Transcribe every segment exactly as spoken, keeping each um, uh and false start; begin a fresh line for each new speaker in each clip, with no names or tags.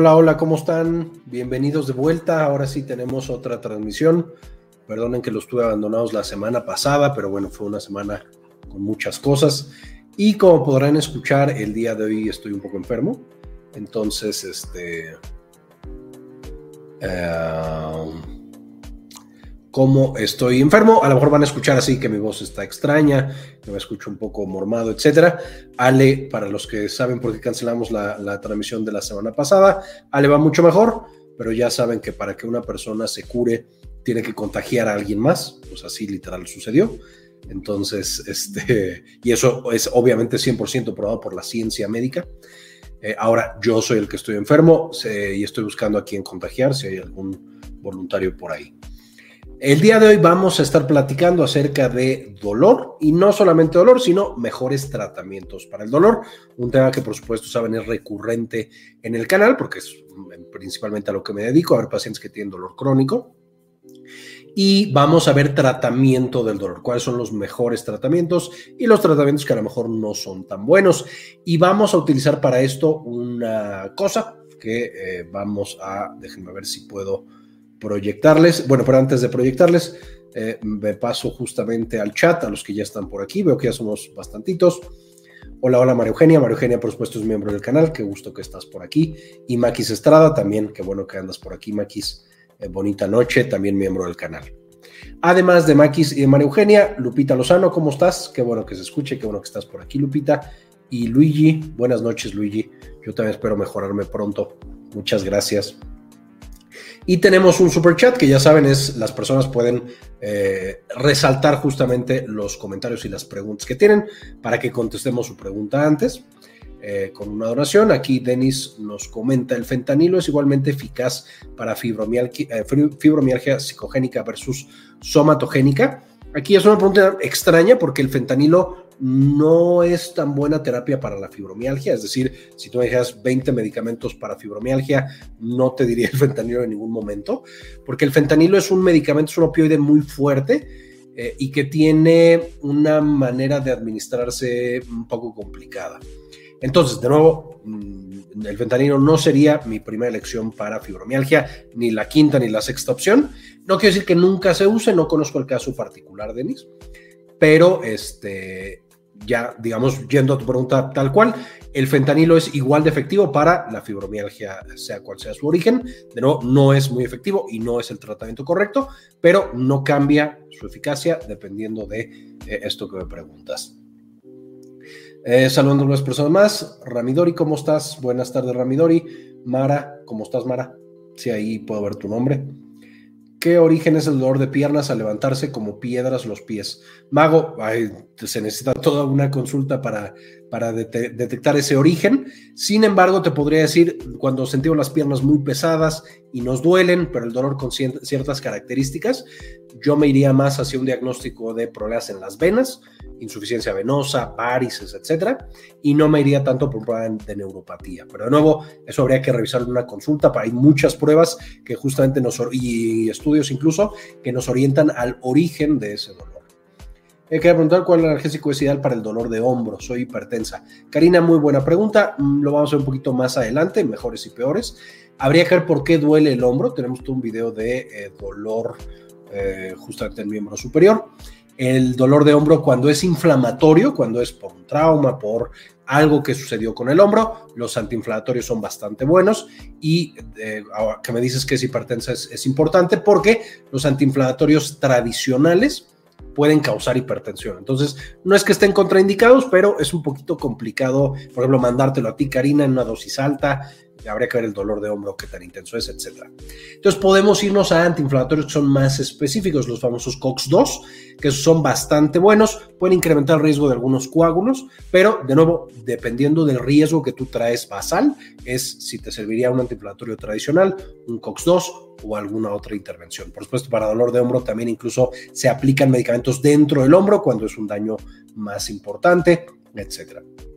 Hola, hola, ¿cómo están? Bienvenidos de vuelta. Ahora sí tenemos otra transmisión. Perdonen que los tuve abandonados la semana pasada, pero bueno, fue una semana con muchas cosas. Y como podrán escuchar, el día de hoy estoy un poco enfermo. Entonces, este... Uh, como estoy enfermo, a lo mejor van a escuchar así que mi voz está extraña, que me escucho un poco mormado, etcétera. Ale, para los que saben por qué cancelamos la, la transmisión de la semana pasada, Ale va mucho mejor, pero ya saben que para que una persona se cure tiene que contagiar a alguien más, pues así literal sucedió. Entonces, este, y eso es obviamente cien por ciento probado por la ciencia médica. Eh, ahora yo soy el que estoy enfermo eh, y estoy buscando a quién contagiar, si hay algún voluntario por ahí. El día de hoy vamos a estar platicando acerca de dolor, y no solamente dolor, sino mejores tratamientos para el dolor, un tema que por supuesto saben es recurrente en el canal, porque es principalmente a lo que me dedico, a ver pacientes que tienen dolor crónico, y vamos a ver tratamiento del dolor, cuáles son los mejores tratamientos y los tratamientos que a lo mejor no son tan buenos, y vamos a utilizar para esto una cosa que eh, vamos a, déjenme ver si puedo proyectarles. Bueno, pero antes de proyectarles, eh, me paso justamente al chat, a los que ya están por aquí, veo que ya somos bastantitos. Hola, hola María Eugenia, María Eugenia por supuesto es miembro del canal, qué gusto que estás por aquí, y Maquis Estrada también, qué bueno que andas por aquí Maquis, eh, bonita noche, también miembro del canal. Además de Maquis y de María Eugenia, Lupita Lozano, ¿cómo estás? Qué bueno que se escuche, qué bueno que estás por aquí Lupita, y Luigi, buenas noches Luigi, yo también espero mejorarme pronto, muchas gracias. Y tenemos un super chat que ya saben es las personas pueden eh, resaltar justamente los comentarios y las preguntas que tienen para que contestemos su pregunta antes eh, con una donación. Aquí Denis nos comenta: el fentanilo es igualmente eficaz para fibromialgia, eh, fibromialgia psicogénica versus somatogénica. Aquí es una pregunta extraña porque el fentanilo no es tan buena terapia para la fibromialgia, es decir, si tú me dejas veinte medicamentos para fibromialgia, no te diría el fentanilo en ningún momento, porque el fentanilo es un medicamento, es un opioide muy fuerte eh, y que tiene una manera de administrarse un poco complicada. Entonces, de nuevo, el fentanilo no sería mi primera elección para fibromialgia, ni la quinta ni la sexta opción. No quiero decir que nunca se use, no conozco el caso particular, Denis, pero este, ya, digamos, yendo a tu pregunta tal cual, el fentanilo es igual de efectivo para la fibromialgia, sea cual sea su origen. De nuevo, no es muy efectivo y no es el tratamiento correcto, pero no cambia su eficacia dependiendo de eh, esto que me preguntas. Eh, saludando a unas personas más. Ramidori, ¿cómo estás? Buenas tardes, Ramidori. Mara, ¿cómo estás, Mara? Sí, ahí puedo ver tu nombre. ¿Qué origen es el dolor de piernas al levantarse como piedras los pies? Mago, ay, se necesita toda una consulta para, para det- detectar ese origen. Sin embargo, te podría decir, cuando sentimos las piernas muy pesadas y nos duelen, pero el dolor con ciertas características, yo me iría más hacia un diagnóstico de problemas en las venas, insuficiencia venosa, varices, etcétera, y no me iría tanto por un problema de neuropatía. Pero de nuevo, eso habría que revisarlo en una consulta. Hay muchas pruebas que justamente nos, y estudios incluso, que nos orientan al origen de ese dolor. Eh, quería preguntar cuál analgésico es ideal para el dolor de hombro. Soy hipertensa. Karina, muy buena pregunta. Lo vamos a ver un poquito más adelante, mejores y peores. Habría que ver por qué duele el hombro. Tenemos todo un video de eh, dolor eh, justamente en el miembro superior. El dolor de hombro cuando es inflamatorio, cuando es por un trauma, por algo que sucedió con el hombro, los antiinflamatorios son bastante buenos. Y eh, ahora que me dices que es hipertensa es, es importante porque los antiinflamatorios tradicionales pueden causar hipertensión. Entonces, no es que estén contraindicados, pero es un poquito complicado, por ejemplo, mandártelo a ti, Karina, en una dosis alta. Habría que ver el dolor de hombro, qué tan intenso es, etcétera. Entonces podemos irnos a antiinflamatorios que son más específicos, los famosos COX dos, que son bastante buenos, pueden incrementar el riesgo de algunos coágulos, pero de nuevo, dependiendo del riesgo que tú traes basal, es si te serviría un antiinflamatorio tradicional, un COX dos o alguna otra intervención. Por supuesto, para dolor de hombro también incluso se aplican medicamentos dentro del hombro cuando es un daño más importante, etcétera.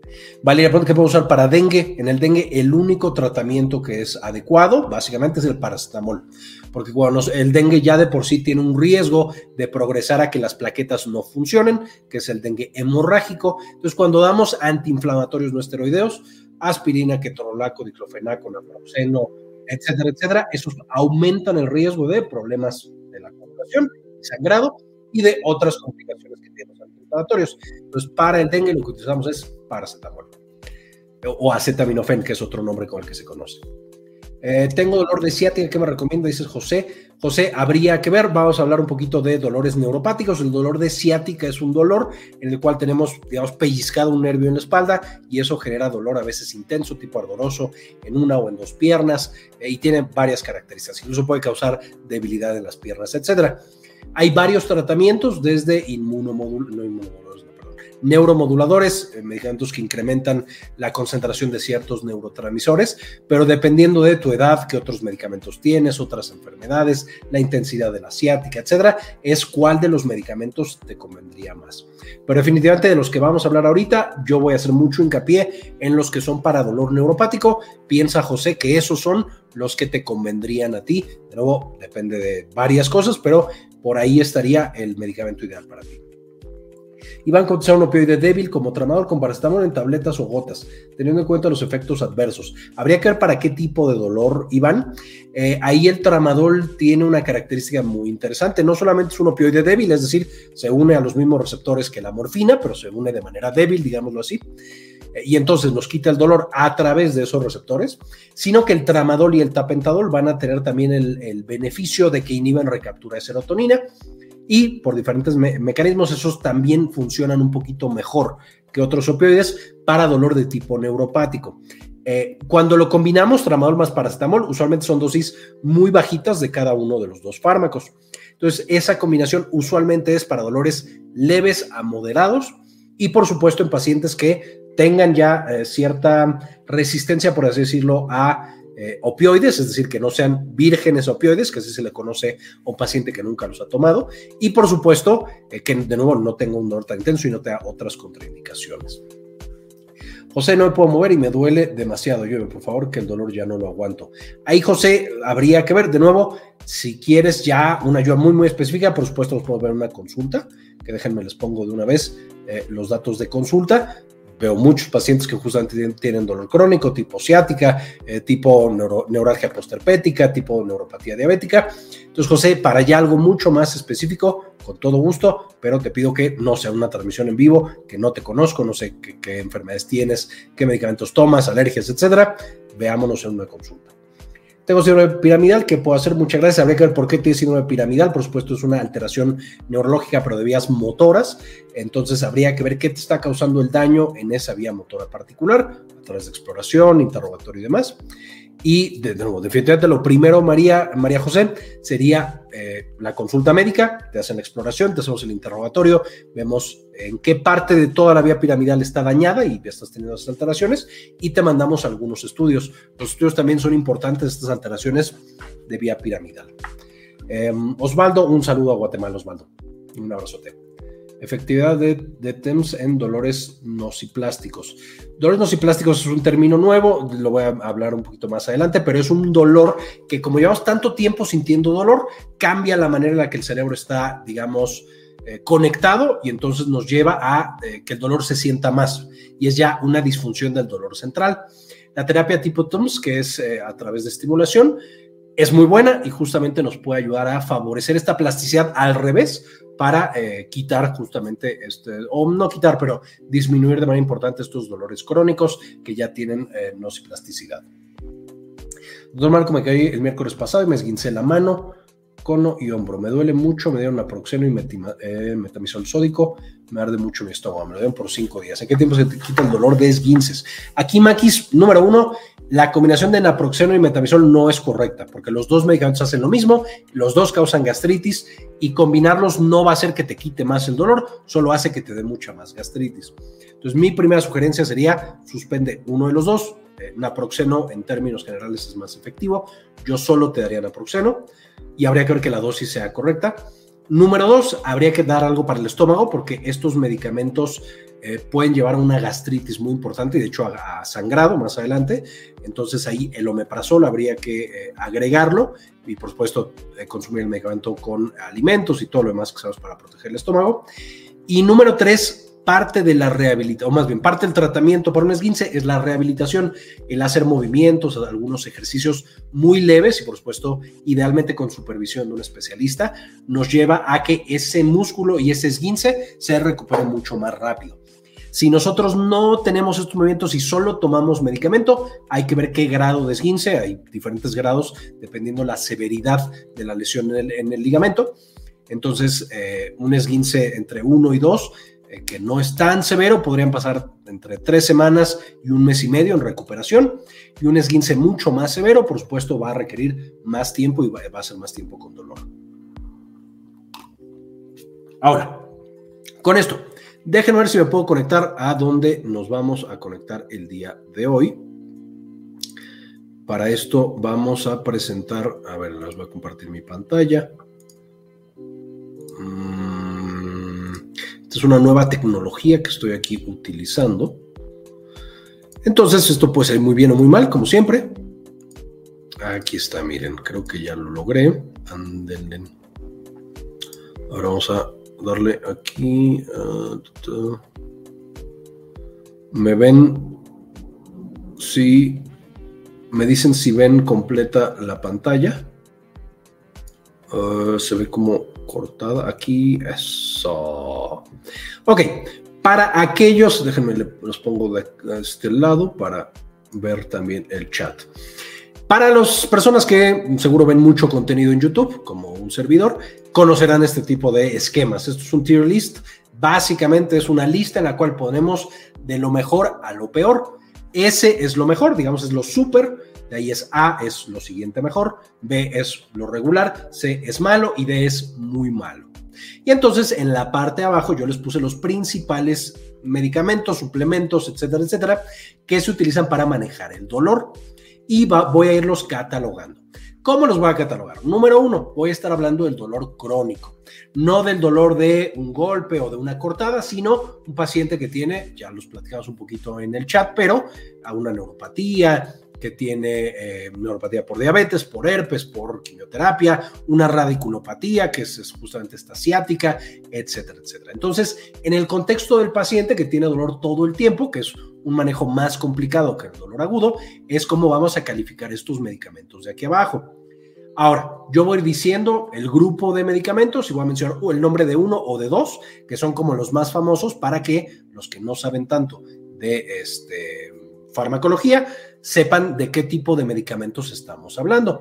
Valeria, ¿qué puedo usar para dengue? En el dengue el único tratamiento que es adecuado básicamente es el paracetamol, porque cuando el dengue ya de por sí tiene un riesgo de progresar a que las plaquetas no funcionen, que es el dengue hemorrágico. Entonces cuando damos antiinflamatorios no esteroideos, aspirina, ketorolaco, diclofenaco, naproxeno, etcétera, etcétera, esos aumentan el riesgo de problemas de la coagulación, sangrado y de otras complicaciones que tienen los antiinflamatorios. Entonces, para el dengue lo que utilizamos es paracetamol o acetaminofén, que es otro nombre con el que se conoce. Eh, tengo dolor de ciática, ¿qué me recomienda? Dices José. José, habría que ver, vamos a hablar un poquito de dolores neuropáticos. El dolor de ciática es un dolor en el cual tenemos, digamos, pellizcado un nervio en la espalda y eso genera dolor a veces intenso, tipo ardoroso, en una o en dos piernas, eh, y tiene varias características. Incluso puede causar debilidad en las piernas, etcétera. Hay varios tratamientos, desde inmunomodul- no inmunomoduladores, no, perdón, neuromoduladores, eh, medicamentos que incrementan la concentración de ciertos neurotransmisores, pero dependiendo de tu edad, qué otros medicamentos tienes, otras enfermedades, la intensidad de la ciática, etcétera, es cuál de los medicamentos te convendría más. Pero definitivamente de los que vamos a hablar ahorita, yo voy a hacer mucho hincapié en los que son para dolor neuropático. Piensa, José, que esos son los que te convendrían a ti. De nuevo, depende de varias cosas, pero por ahí estaría el medicamento ideal para ti. Iván, contestar un opioide débil como tramador con paracetamol en tabletas o gotas, teniendo en cuenta los efectos adversos. Habría que ver para qué tipo de dolor, Iván. Eh, ahí el tramadol tiene una característica muy interesante. No solamente es un opioide débil, es decir, se une a los mismos receptores que la morfina, pero se une de manera débil, digámoslo así, y entonces nos quita el dolor a través de esos receptores, sino que el tramadol y el tapentadol van a tener también el, el beneficio de que inhiben recaptura de serotonina y por diferentes me- mecanismos esos también funcionan un poquito mejor que otros opioides para dolor de tipo neuropático. Eh, cuando lo combinamos, tramadol más paracetamol, usualmente son dosis muy bajitas de cada uno de los dos fármacos. Entonces, esa combinación usualmente es para dolores leves a moderados y, por supuesto, en pacientes que tengan ya eh, cierta resistencia, por así decirlo, a eh, opioides, es decir, que no sean vírgenes opioides, que así se le conoce a un paciente que nunca los ha tomado, y por supuesto, eh, que de nuevo no tenga un dolor tan intenso y no tenga otras contraindicaciones. José, no me puedo mover y me duele demasiado. Yo, por favor, que el dolor ya no lo aguanto. Ahí, José, habría que ver, de nuevo, si quieres ya una ayuda muy, muy específica, por supuesto, nos podemos ver una consulta, que déjenme les pongo de una vez eh, los datos de consulta. Veo muchos pacientes que justamente tienen dolor crónico, tipo ciática, eh, tipo neuro, neuralgia postherpética, tipo neuropatía diabética. Entonces, José, para ya algo mucho más específico, con todo gusto, pero te pido que no sea una transmisión en vivo, que no te conozco, no sé qué, qué enfermedades tienes, qué medicamentos tomas, alergias, etcétera. Veámonos en una consulta. Tengo síndrome piramidal, que puedo hacer, muchas gracias. Habría que ver por qué tiene síndrome piramidal. Por supuesto, es una alteración neurológica, pero de vías motoras. Entonces, habría que ver qué te está causando el daño en esa vía motora particular, a través de exploración, interrogatorio y demás. Y, de, de nuevo, definitivamente lo primero, María, María José, sería eh, la consulta médica. Te hacen la exploración, te hacemos el interrogatorio, vemos en qué parte de toda la vía piramidal está dañada y ya estás teniendo esas alteraciones, y te mandamos algunos estudios. Los estudios también son importantes, estas alteraciones de vía piramidal. Eh, Osvaldo, un saludo a Guatemala, Osvaldo. Un abrazote. Efectividad de, de T E M S en dolores nociplásticos. Dolores nociplásticos es un término nuevo, lo voy a hablar un poquito más adelante, pero es un dolor que, como llevamos tanto tiempo sintiendo dolor, cambia la manera en la que el cerebro está, digamos, eh, conectado, y entonces nos lleva a eh, que el dolor se sienta más, y es ya una disfunción del dolor central. La terapia tipo T E M S, que es eh, a través de estimulación, es muy buena y justamente nos puede ayudar a favorecer esta plasticidad al revés, para eh, quitar justamente, este, o no quitar, pero disminuir de manera importante estos dolores crónicos que ya tienen eh, nociplasticidad. Doctor Marco, me caí el miércoles pasado y me esguincé la mano, cono y hombro. Me duele mucho, me dieron naproxeno y metima, eh, metamizol sódico, me arde mucho mi estómago, me lo dieron por cinco días. ¿En qué tiempo se te quita el dolor de esguinces? Aquí, Maquis, número uno, la combinación de naproxeno y metamizol no es correcta, porque los dos medicamentos hacen lo mismo, los dos causan gastritis, y combinarlos no va a hacer que te quite más el dolor, solo hace que te dé mucha más gastritis. Entonces, mi primera sugerencia sería, suspende uno de los dos. Eh, naproxeno en términos generales es más efectivo, yo solo te daría naproxeno, y habría que ver que la dosis sea correcta. Número dos, habría que dar algo para el estómago porque estos medicamentos eh, pueden llevar a una gastritis muy importante y de hecho a, a sangrado más adelante. Entonces ahí el omeprazol habría que eh, agregarlo y por supuesto eh, consumir el medicamento con alimentos y todo lo demás que sabemos para proteger el estómago. Y número tres, parte de la rehabilitación, o más bien parte del tratamiento para un esguince es la rehabilitación, el hacer movimientos, algunos ejercicios muy leves y por supuesto idealmente con supervisión de un especialista, nos lleva a que ese músculo y ese esguince se recupere mucho más rápido. Si nosotros no tenemos estos movimientos y solo tomamos medicamento, hay que ver qué grado de esguince, hay diferentes grados dependiendo la severidad de la lesión en el, en el ligamento. Entonces, eh, un esguince entre uno y dos, eh, que no es tan severo, podrían pasar entre tres semanas y un mes y medio en recuperación. Y un esguince mucho más severo, por supuesto, va a requerir más tiempo y va, va a ser más tiempo con dolor. Ahora, con esto, déjenme ver si me puedo conectar a donde nos vamos a conectar el día de hoy. Para esto vamos a presentar, a ver, les voy a compartir mi pantalla. Esta es una nueva tecnología que estoy aquí utilizando. Entonces, esto puede ser muy bien o muy mal, como siempre. Aquí está, miren, creo que ya lo logré. Anden. Ahora vamos a darle aquí. Uh, ¿Me ven? Sí. Me dicen si ven completa la pantalla. Uh, se ve como cortada aquí. Eso. Ok. Para aquellos, déjenme, los pongo de este lado para ver también el chat. Para las personas que seguro ven mucho contenido en YouTube, como un servidor, conocerán este tipo de esquemas. Esto es un tier list. Básicamente es una lista en la cual ponemos de lo mejor a lo peor. S es lo mejor, digamos, es lo súper. De ahí es A, es lo siguiente mejor. B es lo regular. C es malo y D es muy malo. Y entonces en la parte de abajo yo les puse los principales medicamentos, suplementos, etcétera, etcétera, que se utilizan para manejar el dolor. Y va, voy a irlos catalogando. ¿Cómo los voy a catalogar? Número uno, voy a estar hablando del dolor crónico, no del dolor de un golpe o de una cortada, sino un paciente que tiene, ya los platicamos un poquito en el chat, pero a una neuropatía, que tiene eh, neuropatía por diabetes, por herpes, por quimioterapia, una radiculopatía, que es, es justamente esta ciática, etcétera, etcétera. Entonces, en el contexto del paciente que tiene dolor todo el tiempo, que es un manejo más complicado que el dolor agudo, es como vamos a calificar estos medicamentos de aquí abajo. Ahora, yo voy diciendo el grupo de medicamentos y voy a mencionar el nombre de uno o de dos, que son como los más famosos para que los que no saben tanto de este, farmacología sepan de qué tipo de medicamentos estamos hablando.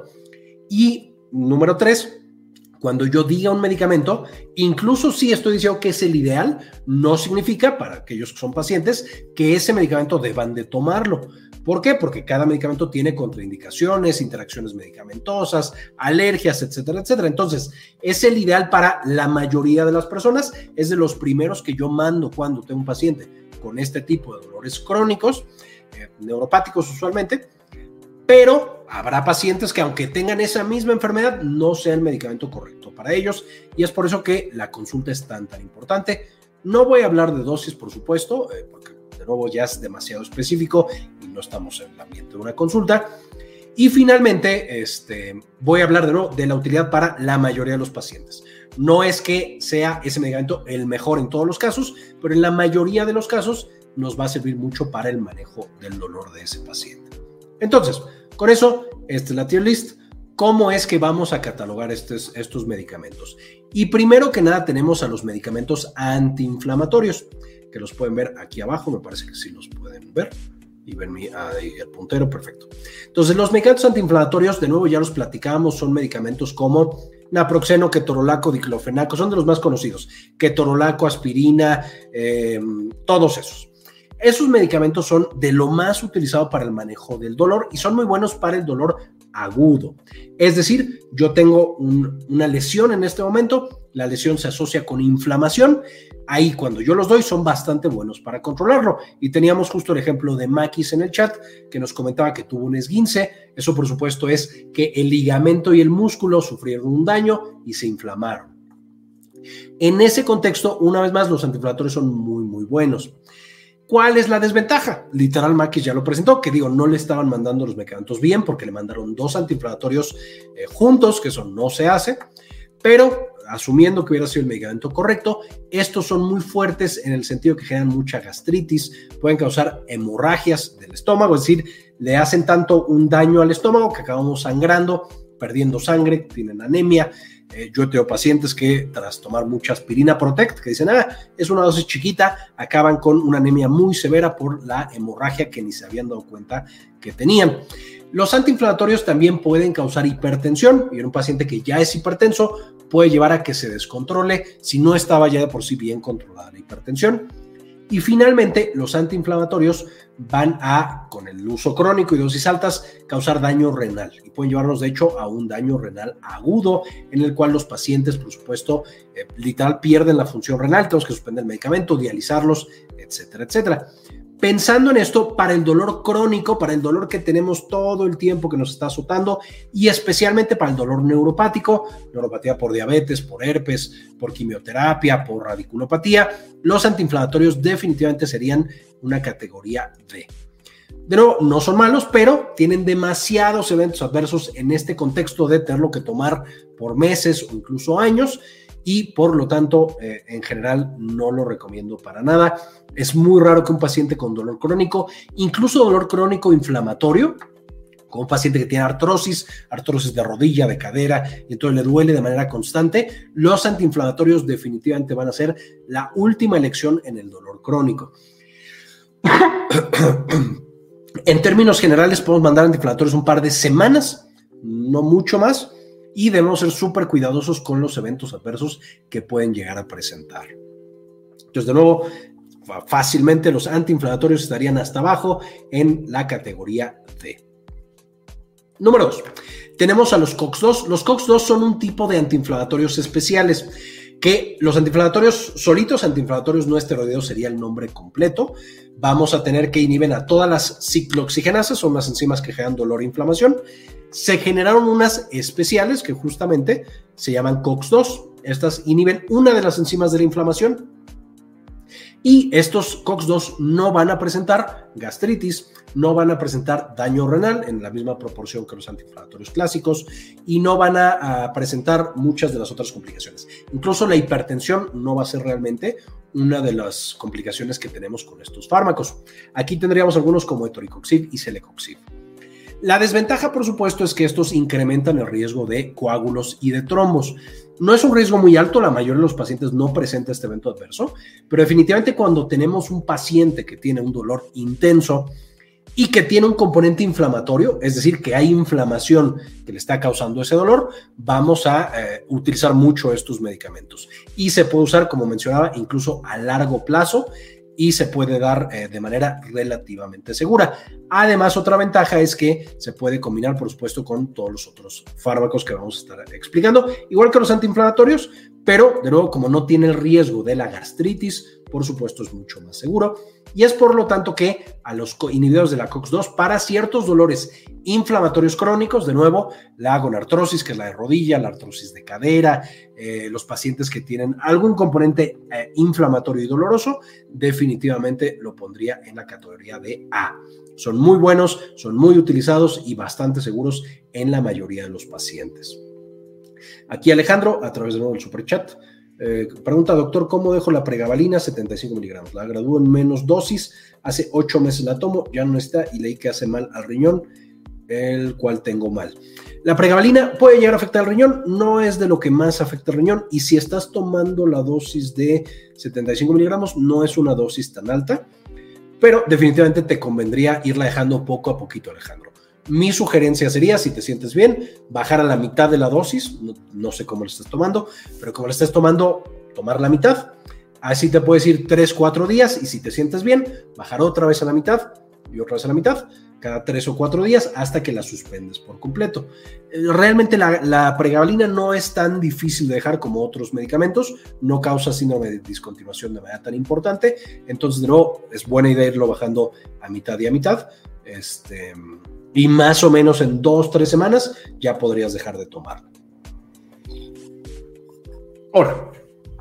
Y número tres, cuando yo diga un medicamento, incluso si estoy diciendo que es el ideal, no significa, para aquellos que son pacientes, que ese medicamento deban de tomarlo. ¿Por qué? Porque cada medicamento tiene contraindicaciones, interacciones medicamentosas, alergias, etcétera, etcétera. Entonces, es el ideal para la mayoría de las personas, es de los primeros que yo mando cuando tengo un paciente con este tipo de dolores crónicos, eh, neuropáticos usualmente, pero habrá pacientes que aunque tengan esa misma enfermedad no sea el medicamento correcto para ellos y es por eso que la consulta es tan tan importante. No voy a hablar de dosis, por supuesto, eh, porque de nuevo ya es demasiado específico y no estamos en el ambiente de una consulta. Y finalmente este, voy a hablar de nuevo de la utilidad para la mayoría de los pacientes. No es que sea ese medicamento el mejor en todos los casos, pero en la mayoría de los casos nos va a servir mucho para el manejo del dolor de ese paciente. Entonces, con eso, esta es la tier list. ¿Cómo es que vamos a catalogar estos, estos medicamentos? Y primero que nada tenemos a los medicamentos antiinflamatorios, que los pueden ver aquí abajo, me parece que sí los pueden ver. Y ven mi, ahí el puntero, perfecto. Entonces, los medicamentos antiinflamatorios, de nuevo ya los platicábamos, son medicamentos como naproxeno, ketorolaco, diclofenaco, son de los más conocidos. Ketorolaco, aspirina, eh, todos esos. Esos medicamentos son de lo más utilizado para el manejo del dolor y son muy buenos para el dolor agudo. Es decir, yo tengo un, una lesión en este momento, la lesión se asocia con inflamación, ahí cuando yo los doy son bastante buenos para controlarlo. Y teníamos justo el ejemplo de Makis en el chat que nos comentaba que tuvo un esguince. Eso por supuesto es que el ligamento y el músculo sufrieron un daño y se inflamaron. En ese contexto, una vez más, los antiinflamatorios son muy, muy buenos. ¿Cuál es la desventaja? Literal, Makis ya lo presentó, que digo, no le estaban mandando los medicamentos bien porque le mandaron dos antiinflamatorios eh, juntos, que eso no se hace, pero asumiendo que hubiera sido el medicamento correcto, estos son muy fuertes en el sentido que generan mucha gastritis, pueden causar hemorragias del estómago, es decir, le hacen tanto un daño al estómago que acabamos sangrando, perdiendo sangre, tienen anemia. Eh, yo he tenido pacientes que tras tomar mucha aspirina Protect, que dicen, ah, es una dosis chiquita, acaban con una anemia muy severa por la hemorragia que ni se habían dado cuenta que tenían. Los antiinflamatorios también pueden causar hipertensión y en un paciente que ya es hipertenso puede llevar a que se descontrole si no estaba ya de por sí bien controlada la hipertensión. Y finalmente, los antiinflamatorios van a, con el uso crónico y dosis altas, causar daño renal y pueden llevarnos, de hecho, a un daño renal agudo en el cual los pacientes, por supuesto, eh, literal pierden la función renal, tenemos que suspender el medicamento, dializarlos, etcétera, etcétera. Pensando en esto, para el dolor crónico, para el dolor que tenemos todo el tiempo que nos está azotando y especialmente para el dolor neuropático, neuropatía por diabetes, por herpes, por quimioterapia, por radiculopatía, los antiinflamatorios definitivamente serían una categoría D. De nuevo, no son malos, pero tienen demasiados eventos adversos en este contexto de tenerlo que tomar por meses o incluso años y por lo tanto, eh, en general, no lo recomiendo para nada. Es muy raro que un paciente con dolor crónico, incluso dolor crónico inflamatorio, como un paciente que tiene artrosis, artrosis de rodilla, de cadera, y entonces le duele de manera constante, los antiinflamatorios definitivamente van a ser la última elección en el dolor crónico. En términos generales, podemos mandar antiinflamatorios un par de semanas, no mucho más, y debemos ser súper cuidadosos con los eventos adversos que pueden llegar a presentar. Entonces, de nuevo, fácilmente los antiinflamatorios estarían hasta abajo en la categoría D. Número dos, tenemos a los COX dos. Los COX dos son un tipo de antiinflamatorios especiales que los antiinflamatorios solitos, antiinflamatorios no esteroideos sería el nombre completo. Vamos a tener que inhiben a todas las ciclooxigenasas, son las enzimas que generan dolor e inflamación. Se generaron unas especiales que justamente se llaman COX dos. Estas inhiben una de las enzimas de la inflamación y estos COX dos no van a presentar gastritis, no van a presentar daño renal en la misma proporción que los antiinflamatorios clásicos y no van a, a presentar muchas de las otras complicaciones. Incluso la hipertensión no va a ser realmente una de las complicaciones que tenemos con estos fármacos. Aquí tendríamos algunos como etoricoxib y celecoxib. La desventaja, por supuesto, es que estos incrementan el riesgo de coágulos y de trombos. No es un riesgo muy alto, la mayoría de los pacientes no presenta este evento adverso, pero definitivamente cuando tenemos un paciente que tiene un dolor intenso y que tiene un componente inflamatorio, es decir, que hay inflamación que le está causando ese dolor, vamos a eh, utilizar mucho estos medicamentos. Y se puede usar, como mencionaba, incluso a largo plazo, y se puede dar eh, de manera relativamente segura. Además, otra ventaja es que se puede combinar, por supuesto, con todos los otros fármacos que vamos a estar explicando, igual que los antiinflamatorios, pero, de nuevo, como no tiene el riesgo de la gastritis, por supuesto, es mucho más seguro. Y es por lo tanto que a los inhibidores de la COX dos, para ciertos dolores inflamatorios crónicos, de nuevo, la gonartrosis, que es la de rodilla, la artrosis de cadera, eh, los pacientes que tienen algún componente eh, inflamatorio y doloroso, definitivamente lo pondría en la categoría de A. Son muy buenos, son muy utilizados y bastante seguros en la mayoría de los pacientes. Aquí Alejandro, a través de nuevo del superchat, Eh, pregunta, doctor, ¿cómo dejo la pregabalina setenta y cinco miligramos? La gradúo en menos dosis, hace ocho meses la tomo, ya no está y leí que hace mal al riñón, el cual tengo mal. La pregabalina puede llegar a afectar al riñón, no es de lo que más afecta al riñón y si estás tomando la dosis de setenta y cinco miligramos, no es una dosis tan alta, pero definitivamente te convendría irla dejando poco a poquito, Alejandro. Mi sugerencia sería, si te sientes bien, bajar a la mitad de la dosis, no, no sé cómo lo estés tomando, pero como lo estés tomando, tomar la mitad, así te puedes ir tres, cuatro días y si te sientes bien, bajar otra vez a la mitad y otra vez a la mitad, cada tres o cuatro días hasta que la suspendes por completo. Realmente la, la pregabalina no es tan difícil de dejar como otros medicamentos, no causa síndrome de discontinuación de manera tan importante, entonces de nuevo es buena idea irlo bajando a mitad y a mitad, este... y más o menos en dos, tres semanas ya podrías dejar de tomarlo. Ahora,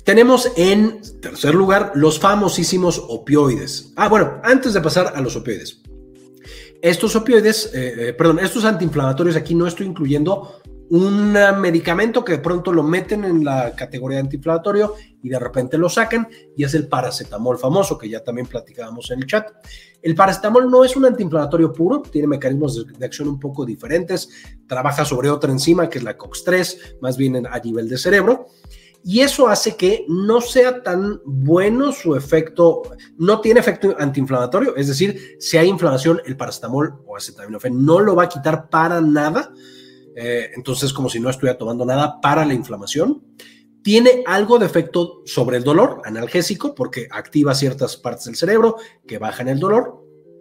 Tenemos en tercer lugar los famosísimos opioides. Ah, bueno, antes de pasar a los opioides. Estos opioides, eh, eh, perdón, estos antiinflamatorios, aquí no estoy incluyendo un medicamento que de pronto lo meten en la categoría de antiinflamatorio y de repente lo sacan, y es el paracetamol famoso, que ya también platicábamos en el chat. El paracetamol no es un antiinflamatorio puro, tiene mecanismos de, de acción un poco diferentes, trabaja sobre otra enzima que es la COX tres, más bien en, a nivel de cerebro, y eso hace que no sea tan bueno su efecto, no tiene efecto antiinflamatorio, es decir, si hay inflamación, el paracetamol o acetaminofén no lo va a quitar para nada. Eh, entonces, como si no estuviera tomando nada para la inflamación. Tiene algo de efecto sobre el dolor, analgésico, porque activa ciertas partes del cerebro que bajan el dolor.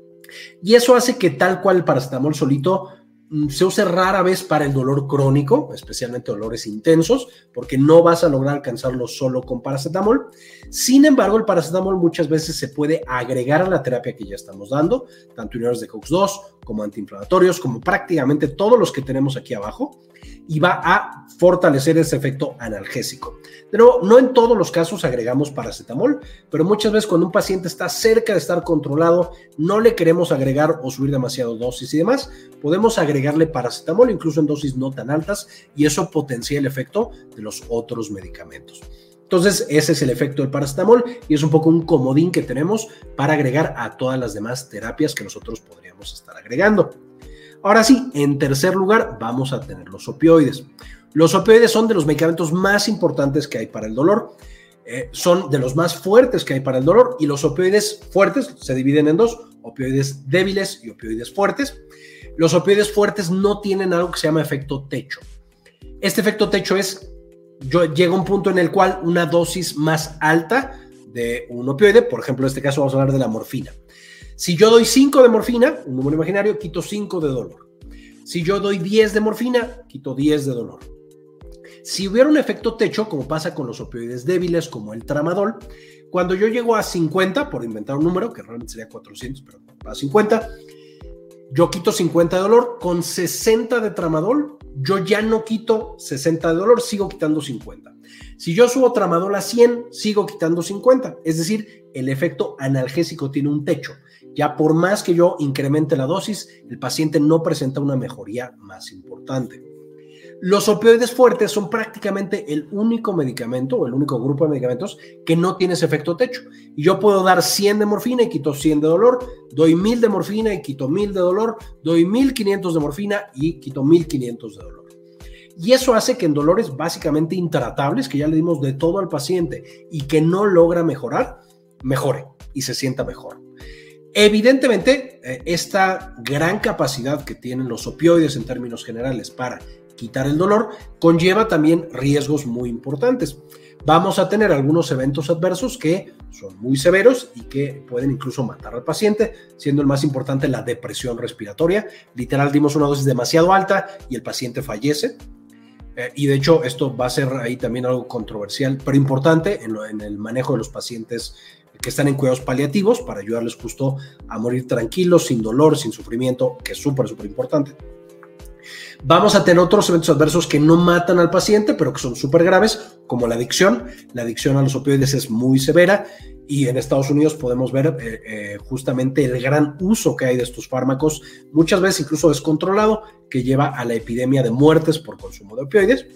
Y eso hace que tal cual el paracetamol solito se use rara vez para el dolor crónico, especialmente dolores intensos, porque no vas a lograr alcanzarlo solo con paracetamol. Sin embargo, el paracetamol muchas veces se puede agregar a la terapia que ya estamos dando, tanto inhibidores de COX dos como antiinflamatorios, como prácticamente todos los que tenemos aquí abajo, y va a fortalecer ese efecto analgésico. De nuevo, no en todos los casos agregamos paracetamol, pero muchas veces cuando un paciente está cerca de estar controlado, no le queremos agregar o subir demasiado dosis y demás, podemos agregarle paracetamol, incluso en dosis no tan altas, y eso potencia el efecto de los otros medicamentos. Entonces, ese es el efecto del paracetamol y es un poco un comodín que tenemos para agregar a todas las demás terapias que nosotros podríamos estar agregando. Ahora sí, en tercer lugar vamos a tener los opioides. Los opioides son de los medicamentos más importantes que hay para el dolor, eh, son de los más fuertes que hay para el dolor, y los opioides fuertes se dividen en dos, opioides débiles y opioides fuertes. Los opioides fuertes no tienen algo que se llama efecto techo. Este efecto techo es, yo, llega un punto en el cual una dosis más alta de un opioide, por ejemplo en este caso vamos a hablar de la morfina. Si yo doy cinco de morfina, un número imaginario, quito cinco de dolor. Si yo doy diez de morfina, quito diez de dolor. Si hubiera un efecto techo, como pasa con los opioides débiles, como el tramadol, cuando yo llego a cincuenta, por inventar un número, que realmente sería cuatrocientos, pero a cincuenta, yo quito cincuenta de dolor, con sesenta de tramadol, yo ya no quito sesenta de dolor, sigo quitando cincuenta. Si yo subo tramadol a cien, sigo quitando cincuenta. Es decir, el efecto analgésico tiene un techo. Ya por más que yo incremente la dosis, el paciente no presenta una mejoría más importante. Los opioides fuertes son prácticamente el único medicamento o el único grupo de medicamentos que no tiene ese efecto techo. Y yo puedo dar cien de morfina y quito cien de dolor, doy mil de morfina y quito mil de dolor, doy mil quinientos de morfina y quito mil quinientos de dolor. Y eso hace que en dolores básicamente intratables, que ya le dimos de todo al paciente y que no logra mejorar, mejore y se sienta mejor. Evidentemente, esta gran capacidad que tienen los opioides en términos generales para quitar el dolor conlleva también riesgos muy importantes. Vamos a tener algunos eventos adversos que son muy severos y que pueden incluso matar al paciente, siendo el más importante la depresión respiratoria. Literal, dimos una dosis demasiado alta y el paciente fallece. Eh, y de hecho, esto va a ser ahí también algo controversial, pero importante en, lo, en el manejo de los pacientes que están en cuidados paliativos para ayudarles justo a morir tranquilos, sin dolor, sin sufrimiento, que es súper, súper importante. Vamos a tener otros eventos adversos que no matan al paciente, pero que son súper graves, como la adicción. La adicción a los opioides es muy severa y en Estados Unidos podemos ver eh, eh, justamente el gran uso que hay de estos fármacos, muchas veces incluso descontrolado, que lleva a la epidemia de muertes por consumo de opioides.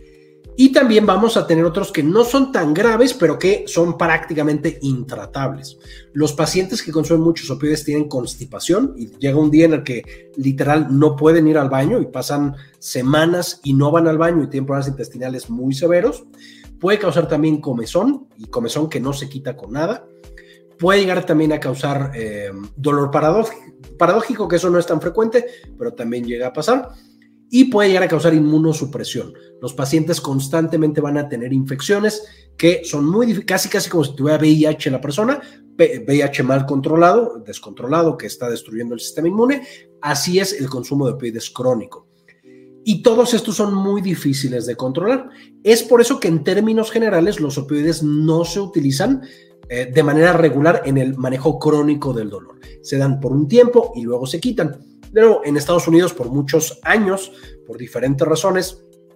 Y también vamos a tener otros que no son tan graves, pero que son prácticamente intratables. Los pacientes que consumen muchos opioides tienen constipación y llega un día en el que literal no pueden ir al baño y pasan semanas y no van al baño y tienen problemas intestinales muy severos. Puede causar también comezón y comezón que no se quita con nada. Puede llegar también a causar eh, dolor paradójico, paradójico, que eso no es tan frecuente, pero también llega a pasar. Y puede llegar a causar inmunosupresión. Los pacientes constantemente van a tener infecciones que son muy difíciles, casi casi como si tuviera V I H la persona, V I H mal controlado, descontrolado, que está destruyendo el sistema inmune. Así es el consumo de opioides crónico. Y todos estos son muy difíciles de controlar. Es por eso que en términos generales los opioides no se utilizan eh, de manera regular en el manejo crónico del dolor. Se dan por un tiempo y luego se quitan. De nuevo, en Estados Unidos por muchos años, por diferentes razones,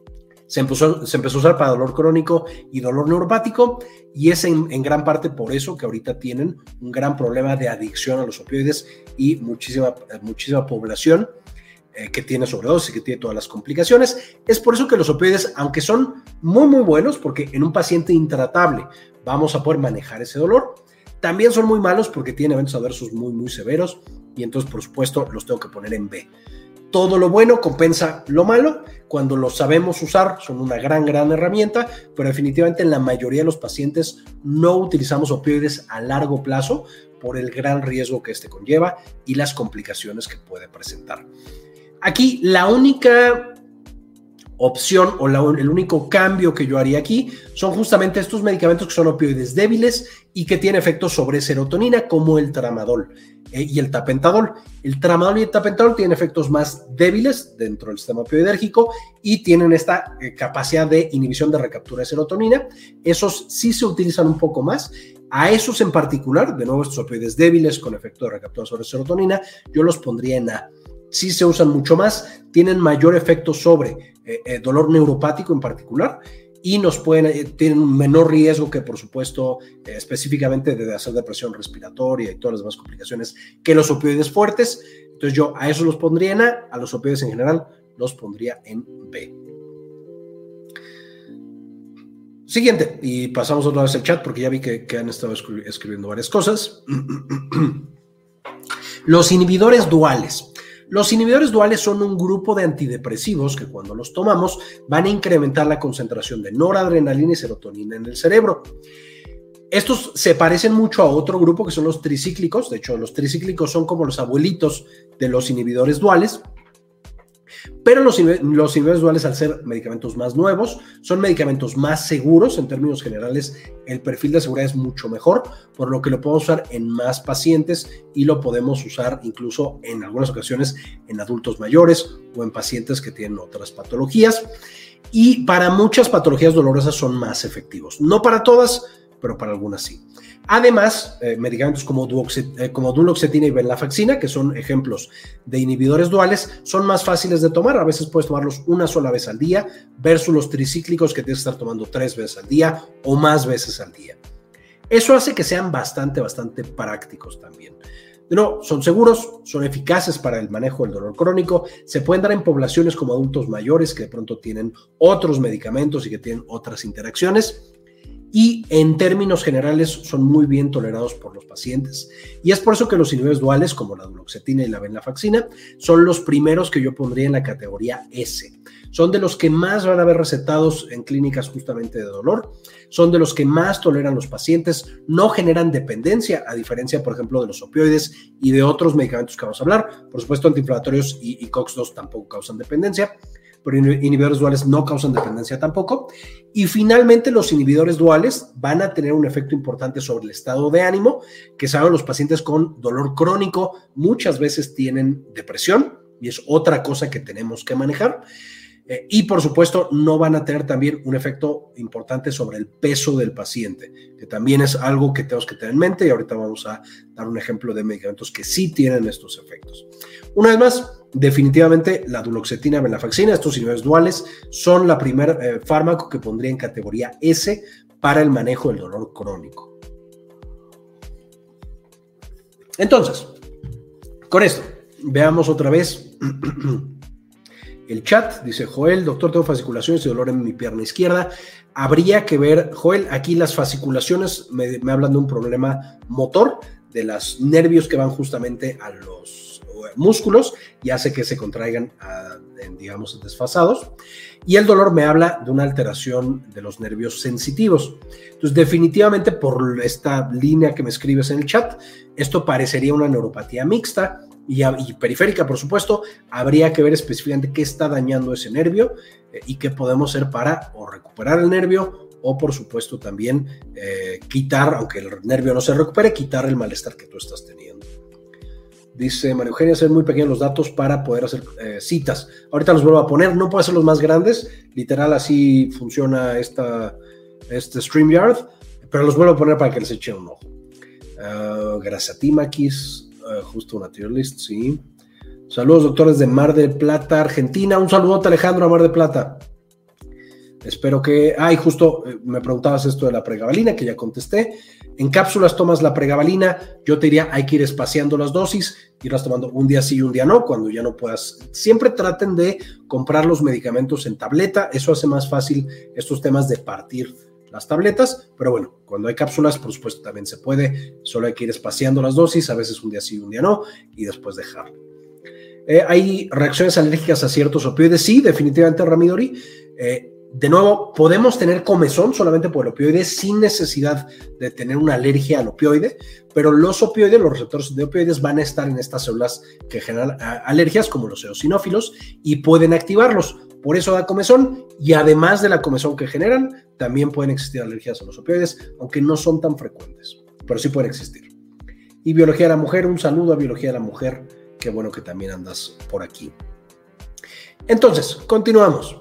Se empezó, se empezó a usar para dolor crónico y dolor neuropático, y es en, en gran parte por eso que ahorita tienen un gran problema de adicción a los opioides y muchísima, muchísima población eh, que tiene sobredosis y que tiene todas las complicaciones. Es por eso que los opioides, aunque son muy muy buenos, porque en un paciente intratable vamos a poder manejar ese dolor, también son muy malos porque tienen eventos adversos muy muy severos, y entonces por supuesto los tengo que poner en B. Todo lo bueno compensa lo malo. Cuando lo sabemos usar, son una gran, gran herramienta, pero definitivamente en la mayoría de los pacientes no utilizamos opioides a largo plazo por el gran riesgo que este conlleva y las complicaciones que puede presentar. Aquí la única opción o la, el único cambio que yo haría aquí son justamente estos medicamentos que son opioides débiles y que tienen efectos sobre serotonina, como el tramadol eh, y el tapentadol. El tramadol y el tapentadol tienen efectos más débiles dentro del sistema opioidérgico y tienen esta eh, capacidad de inhibición de recaptura de serotonina. Esos sí se utilizan un poco más. A esos en particular, de nuevo estos opioides débiles con efecto de recaptura sobre serotonina, yo los pondría en A. Sí se usan mucho más, tienen mayor efecto sobre eh, eh, dolor neuropático en particular, y nos pueden, eh, tienen un menor riesgo que, por supuesto, eh, específicamente de hacer depresión respiratoria y todas las demás complicaciones que los opioides fuertes. Entonces yo a esos los pondría en A, a los opioides en general los pondría en B. Siguiente, y pasamos otra vez al chat porque ya vi que, que han estado escribiendo varias cosas. Los inhibidores duales. Los inhibidores duales son un grupo de antidepresivos que cuando los tomamos van a incrementar la concentración de noradrenalina y serotonina en el cerebro. Estos se parecen mucho a otro grupo que son los tricíclicos. De hecho, los tricíclicos son como los abuelitos de los inhibidores duales. Pero los, los inhibidores duales, al ser medicamentos más nuevos, son medicamentos más seguros. En términos generales, el perfil de seguridad es mucho mejor, por lo que lo podemos usar en más pacientes y lo podemos usar incluso en algunas ocasiones en adultos mayores o en pacientes que tienen otras patologías. Y para muchas patologías dolorosas son más efectivos. No para todas, pero para algunas sí. Además, eh, medicamentos como, duoxet, eh, como duloxetina y venlafaxina, que son ejemplos de inhibidores duales, son más fáciles de tomar. A veces puedes tomarlos una sola vez al día, versus los tricíclicos que tienes que estar tomando tres veces al día o más veces al día. Eso hace que sean bastante, bastante prácticos también. No, son seguros, son eficaces para el manejo del dolor crónico, se pueden dar en poblaciones como adultos mayores que de pronto tienen otros medicamentos y que tienen otras interacciones. Y en términos generales son muy bien tolerados por los pacientes. Y es por eso que los inhibidores duales, como la duloxetina y la venlafaxina, son los primeros que yo pondría en la categoría S. Son de los que más van a ver recetados en clínicas justamente de dolor, son de los que más toleran los pacientes, no generan dependencia, a diferencia, por ejemplo, de los opioides y de otros medicamentos que vamos a hablar. Por supuesto, antiinflamatorios y, y COX dos tampoco causan dependencia, pero inhibidores duales no causan dependencia tampoco. Y finalmente, los inhibidores duales van a tener un efecto importante sobre el estado de ánimo, que saben los pacientes con dolor crónico muchas veces tienen depresión, y es otra cosa que tenemos que manejar. Eh, y por supuesto no van a tener también un efecto importante sobre el peso del paciente, que también es algo que tenemos que tener en mente, y ahorita vamos a dar un ejemplo de medicamentos que sí tienen estos efectos. Una vez más, definitivamente la duloxetina, venlafaxina, estos inhibidores duales son la primer eh, fármaco que pondría en categoría S para el manejo del dolor crónico. Entonces, con esto, veamos otra vez el chat. Dice Joel: doctor, tengo fasciculaciones y dolor en mi pierna izquierda. Habría que ver, Joel, aquí las fasciculaciones me, me hablan de un problema motor, de los nervios que van justamente a los músculos y hace que se contraigan, a, en, digamos, desfasados. Y el dolor me habla de una alteración de los nervios sensitivos. Entonces, definitivamente, por esta línea que me escribes en el chat, esto parecería una neuropatía mixta y, y periférica, por supuesto. Habría que ver específicamente qué está dañando ese nervio eh, y qué podemos hacer para o recuperar el nervio o, por supuesto, también eh, quitar, aunque el nervio no se recupere, quitar el malestar que tú estás teniendo. Dice María Eugenia: ser muy pequeños los datos para poder hacer eh, citas. Ahorita los vuelvo a poner, no puedo hacer los más grandes, literal así funciona esta, este StreamYard, pero los vuelvo a poner para que les echen un ojo. Uh, gracias a ti, Maquis, uh, justo una tier list, sí. Saludos, doctores de Mar del Plata, Argentina. Un saludote, Alejandro, a Mar del Plata. Espero que... Ah, y justo eh, me preguntabas esto de la pregabalina, que ya contesté. En cápsulas tomas la pregabalina, yo te diría hay que ir espaciando las dosis, irlas tomando un día sí y un día no, cuando ya no puedas. Siempre traten de comprar los medicamentos en tableta, eso hace más fácil estos temas de partir las tabletas, pero bueno, cuando hay cápsulas, por supuesto también se puede, solo hay que ir espaciando las dosis, a veces un día sí y un día no, y después dejarlo. Eh, ¿Hay reacciones alérgicas a ciertos opioides? Sí, definitivamente, Ramidori. Eh, De nuevo, podemos tener comezón solamente por el opioide sin necesidad de tener una alergia al opioide, pero los opioides, los receptores de opioides van a estar en estas células que generan alergias, como los eosinófilos, y pueden activarlos. Por eso da comezón, y además de la comezón que generan, también pueden existir alergias a los opioides, aunque no son tan frecuentes, pero sí pueden existir. Y Biología de la Mujer, un saludo a Biología de la Mujer, qué bueno que también andas por aquí. Entonces, continuamos.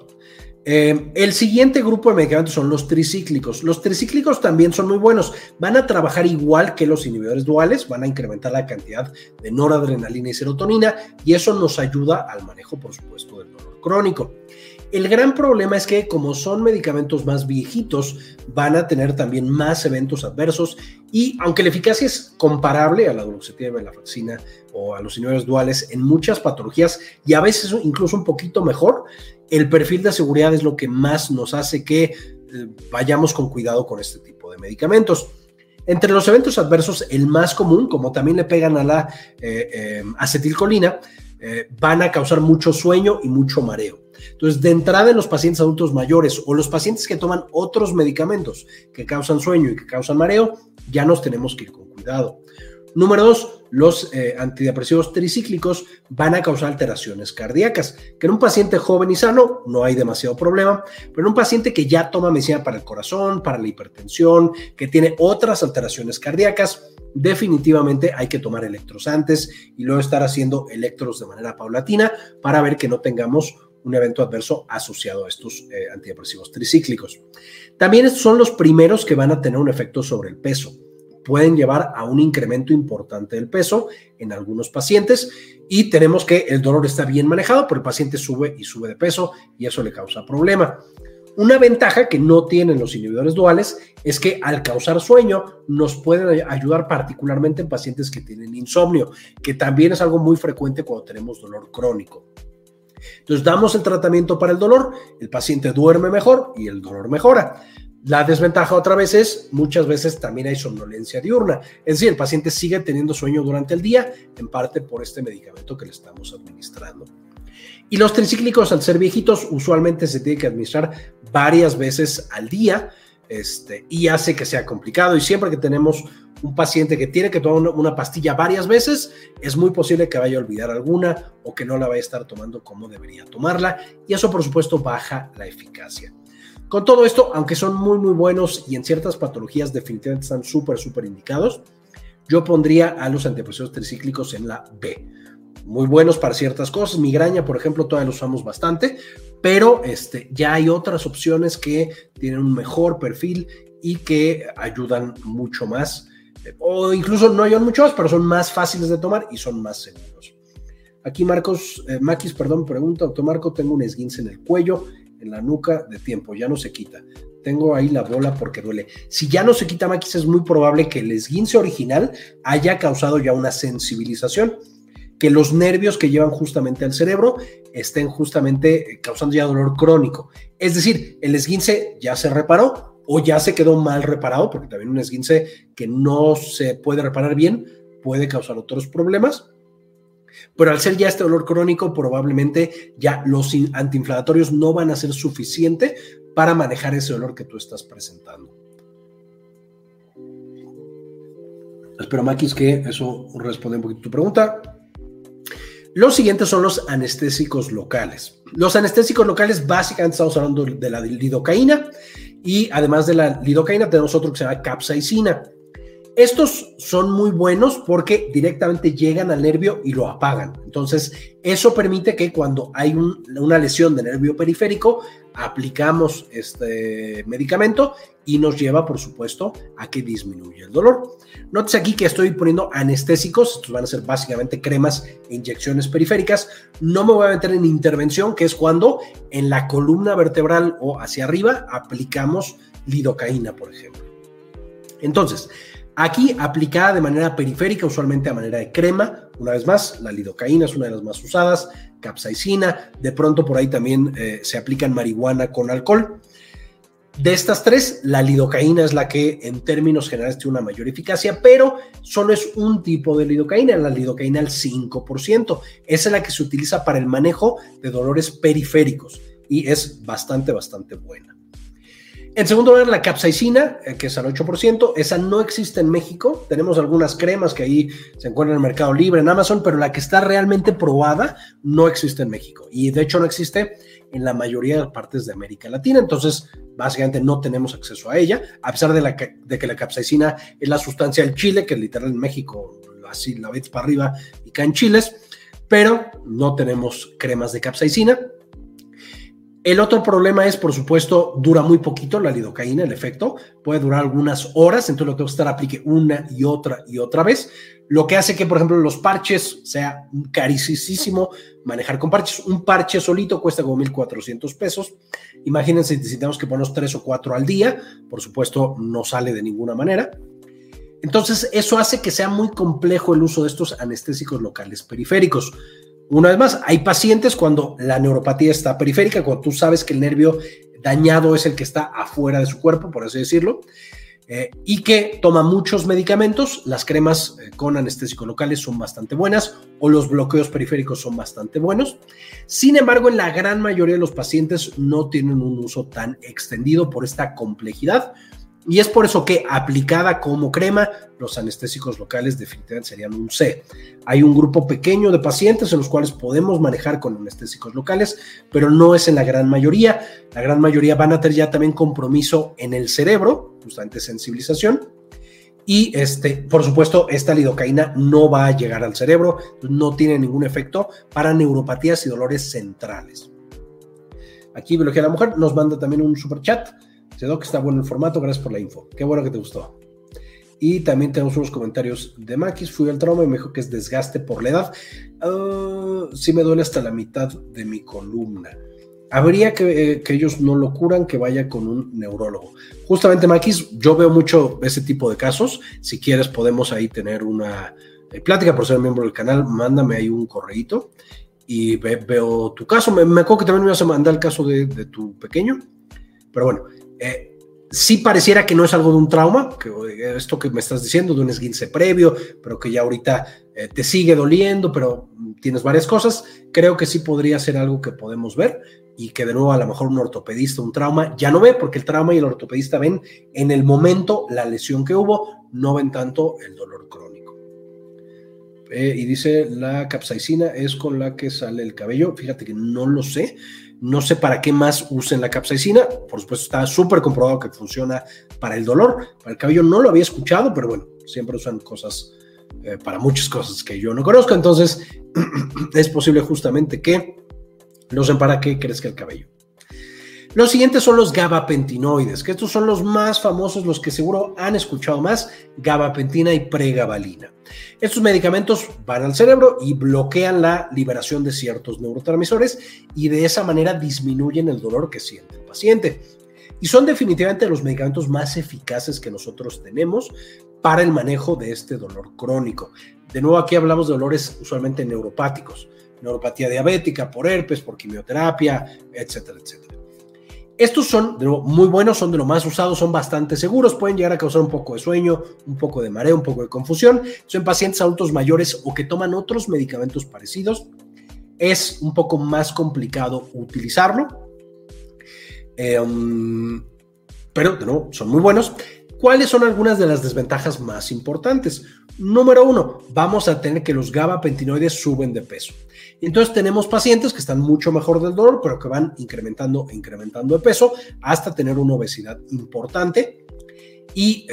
Eh, el siguiente grupo de medicamentos son los tricíclicos. Los tricíclicos también son muy buenos. Van a trabajar igual que los inhibidores duales, van a incrementar la cantidad de noradrenalina y serotonina y eso nos ayuda al manejo, por supuesto, del dolor crónico. El gran problema es que como son medicamentos más viejitos, van a tener también más eventos adversos y aunque la eficacia es comparable a la duloxetina y venlafaxina o a los inhibidores duales en muchas patologías y a veces incluso un poquito mejor, el perfil de seguridad es lo que más nos hace que eh, vayamos con cuidado con este tipo de medicamentos. Entre los eventos adversos, el más común, como también le pegan a la eh, eh, acetilcolina, eh, van a causar mucho sueño y mucho mareo. Entonces, de entrada en los pacientes adultos mayores o los pacientes que toman otros medicamentos que causan sueño y que causan mareo, ya nos tenemos que ir con cuidado. Número dos, los eh, antidepresivos tricíclicos van a causar alteraciones cardíacas, que en un paciente joven y sano no hay demasiado problema, pero en un paciente que ya toma medicina para el corazón, para la hipertensión, que tiene otras alteraciones cardíacas, definitivamente hay que tomar electros antes y luego estar haciendo electros de manera paulatina para ver que no tengamos un evento adverso asociado a estos eh, antidepresivos tricíclicos. También estos son los primeros que van a tener un efecto sobre el peso. Pueden llevar a un incremento importante del peso en algunos pacientes y tenemos que el dolor está bien manejado, pero el paciente sube y sube de peso y eso le causa problema. Una ventaja que no tienen los inhibidores duales es que al causar sueño nos pueden ayudar particularmente en pacientes que tienen insomnio, que también es algo muy frecuente cuando tenemos dolor crónico. Entonces damos el tratamiento para el dolor, el paciente duerme mejor y el dolor mejora. La desventaja otra vez es, muchas veces también hay somnolencia diurna, es decir, el paciente sigue teniendo sueño durante el día, en parte por este medicamento que le estamos administrando. Y los tricíclicos, al ser viejitos, usualmente se tiene que administrar varias veces al día, este, y hace que sea complicado. Y siempre que tenemos un paciente que tiene que tomar una, una pastilla varias veces, es muy posible que vaya a olvidar alguna o que no la vaya a estar tomando como debería tomarla, y eso por supuesto baja la eficacia. Con todo esto, aunque son muy muy buenos y en ciertas patologías definitivamente están súper súper indicados, yo pondría a los antidepresivos tricíclicos en la B. Muy buenos para ciertas cosas, migraña por ejemplo todavía los usamos bastante, pero este, ya hay otras opciones que tienen un mejor perfil y que ayudan mucho más, o incluso no ayudan mucho más, pero son más fáciles de tomar y son más seguros. Aquí Marcos, eh, Maquis, perdón, pregunta, doctor Marco, tengo un esguince en el cuello, en la nuca de tiempo, ya no se quita. Tengo ahí la bola porque duele. Si ya no se quita, Maquis, es muy probable que el esguince original haya causado ya una sensibilización, que los nervios que llevan justamente al cerebro estén justamente causando ya dolor crónico. Es decir, el esguince ya se reparó o ya se quedó mal reparado, porque también un esguince que no se puede reparar bien puede causar otros problemas. Pero al ser ya este dolor crónico, probablemente ya los antiinflamatorios no van a ser suficiente para manejar ese dolor que tú estás presentando. Espero, Maquis, que eso responde un poquito a tu pregunta. Los siguientes son los anestésicos locales. Los anestésicos locales, básicamente estamos hablando de la lidocaína y además de la lidocaína tenemos otro que se llama capsaicina. Estos son muy buenos porque directamente llegan al nervio y lo apagan. Entonces, eso permite que cuando hay un, una lesión de nervio periférico, aplicamos este medicamento y nos lleva, por supuesto, a que disminuya el dolor. Nótese aquí que estoy poniendo anestésicos, estos van a ser básicamente cremas e inyecciones periféricas. No me voy a meter en intervención, que es cuando en la columna vertebral o hacia arriba aplicamos lidocaína, por ejemplo. Entonces, aquí aplicada de manera periférica, usualmente a manera de crema, una vez más, la lidocaína es una de las más usadas, capsaicina, de pronto por ahí también eh, se aplican marihuana con alcohol. De estas tres, la lidocaína es la que en términos generales tiene una mayor eficacia, pero solo es un tipo de lidocaína, la lidocaína al cinco por ciento. Esa es la que se utiliza para el manejo de dolores periféricos y es bastante, bastante buena. En segundo lugar, la capsaicina, que es al ocho por ciento, esa no existe en México. Tenemos algunas cremas que ahí se encuentran en el Mercado Libre, en Amazon, pero la que está realmente probada no existe en México. Y de hecho no existe en la mayoría de partes de América Latina. Entonces, básicamente no tenemos acceso a ella, a pesar de, la, de que la capsaicina es la sustancia del chile, que literal en México así la ves para arriba y caen chiles, pero no tenemos cremas de capsaicina. El otro problema es, por supuesto, dura muy poquito la lidocaína, el efecto, puede durar algunas horas, entonces lo tengo que estar aplique una y otra y otra vez, lo que hace que, por ejemplo, los parches sea carísimo manejar con parches. Un parche solito cuesta como mil cuatrocientos pesos. Imagínense si tenemos que ponernos tres o cuatro al día, por supuesto no sale de ninguna manera. Entonces eso hace que sea muy complejo el uso de estos anestésicos locales periféricos. Una vez más, hay pacientes cuando la neuropatía está periférica, cuando tú sabes que el nervio dañado es el que está afuera de su cuerpo, por así decirlo, eh, y que toma muchos medicamentos. Las cremas eh, con anestésicos locales son bastante buenas, o los bloqueos periféricos son bastante buenos. Sin embargo, en la gran mayoría de los pacientes no tienen un uso tan extendido por esta complejidad. Y es por eso que aplicada como crema, los anestésicos locales definitivamente serían un C. Hay un grupo pequeño de pacientes en los cuales podemos manejar con anestésicos locales, pero no es en la gran mayoría. La gran mayoría van a tener ya también compromiso en el cerebro, justamente sensibilización. Y este, por supuesto, esta lidocaína no va a llegar al cerebro, no tiene ningún efecto para neuropatías y dolores centrales. Aquí Biología de la Mujer nos manda también un super chat. Dice, Doc, está bueno el formato, gracias por la info. Qué bueno que te gustó. Y también tenemos unos comentarios de Maquis. Fui al trauma y me dijo que es desgaste por la edad. Uh, sí me duele hasta la mitad de mi columna. Habría que, eh, que ellos no lo curan, que vaya con un neurólogo. Justamente, Maquis, yo veo mucho ese tipo de casos. Si quieres podemos ahí tener una eh, plática por ser miembro del canal. Mándame ahí un correíto y ve, veo tu caso. Me, me acuerdo que también me ibas a mandar el caso de, de tu pequeño. Pero bueno, Eh, sí pareciera que no es algo de un trauma, que esto que me estás diciendo de un esguince previo, pero que ya ahorita eh, te sigue doliendo, pero tienes varias cosas. Creo que sí podría ser algo que podemos ver y que de nuevo a lo mejor un ortopedista, un trauma, ya no ve, porque el trauma y el ortopedista ven en el momento la lesión que hubo, no ven tanto el dolor crónico. Eh, y dice, la capsaicina es con la que sale el cabello. Fíjate que no lo sé. No sé para qué más usen la capsaicina. Por supuesto, está súper comprobado que funciona para el dolor. Para el cabello no lo había escuchado, pero bueno, siempre usan cosas eh, para muchas cosas que yo no conozco. Entonces, es posible justamente que lo usen para qué crezca el cabello. Los siguientes son los gabapentinoides, que estos son los más famosos, los que seguro han escuchado más, gabapentina y pregabalina. Estos medicamentos van al cerebro y bloquean la liberación de ciertos neurotransmisores y de esa manera disminuyen el dolor que siente el paciente. Y son definitivamente los medicamentos más eficaces que nosotros tenemos para el manejo de este dolor crónico. De nuevo, aquí hablamos de dolores usualmente neuropáticos, neuropatía diabética, por herpes, por quimioterapia, etcétera, etcétera. Estos son de nuevo, muy buenos, son de lo más usados, son bastante seguros, pueden llegar a causar un poco de sueño, un poco de mareo, un poco de confusión. Son pacientes adultos mayores o que toman otros medicamentos parecidos. Es un poco más complicado utilizarlo, eh, um, pero de nuevo, son muy buenos. ¿Cuáles son algunas de las desventajas más importantes? Número uno, vamos a tener que los gabapentinoides suben de peso. Entonces tenemos pacientes que están mucho mejor del dolor, pero que van incrementando e incrementando de peso hasta tener una obesidad importante. Y eh,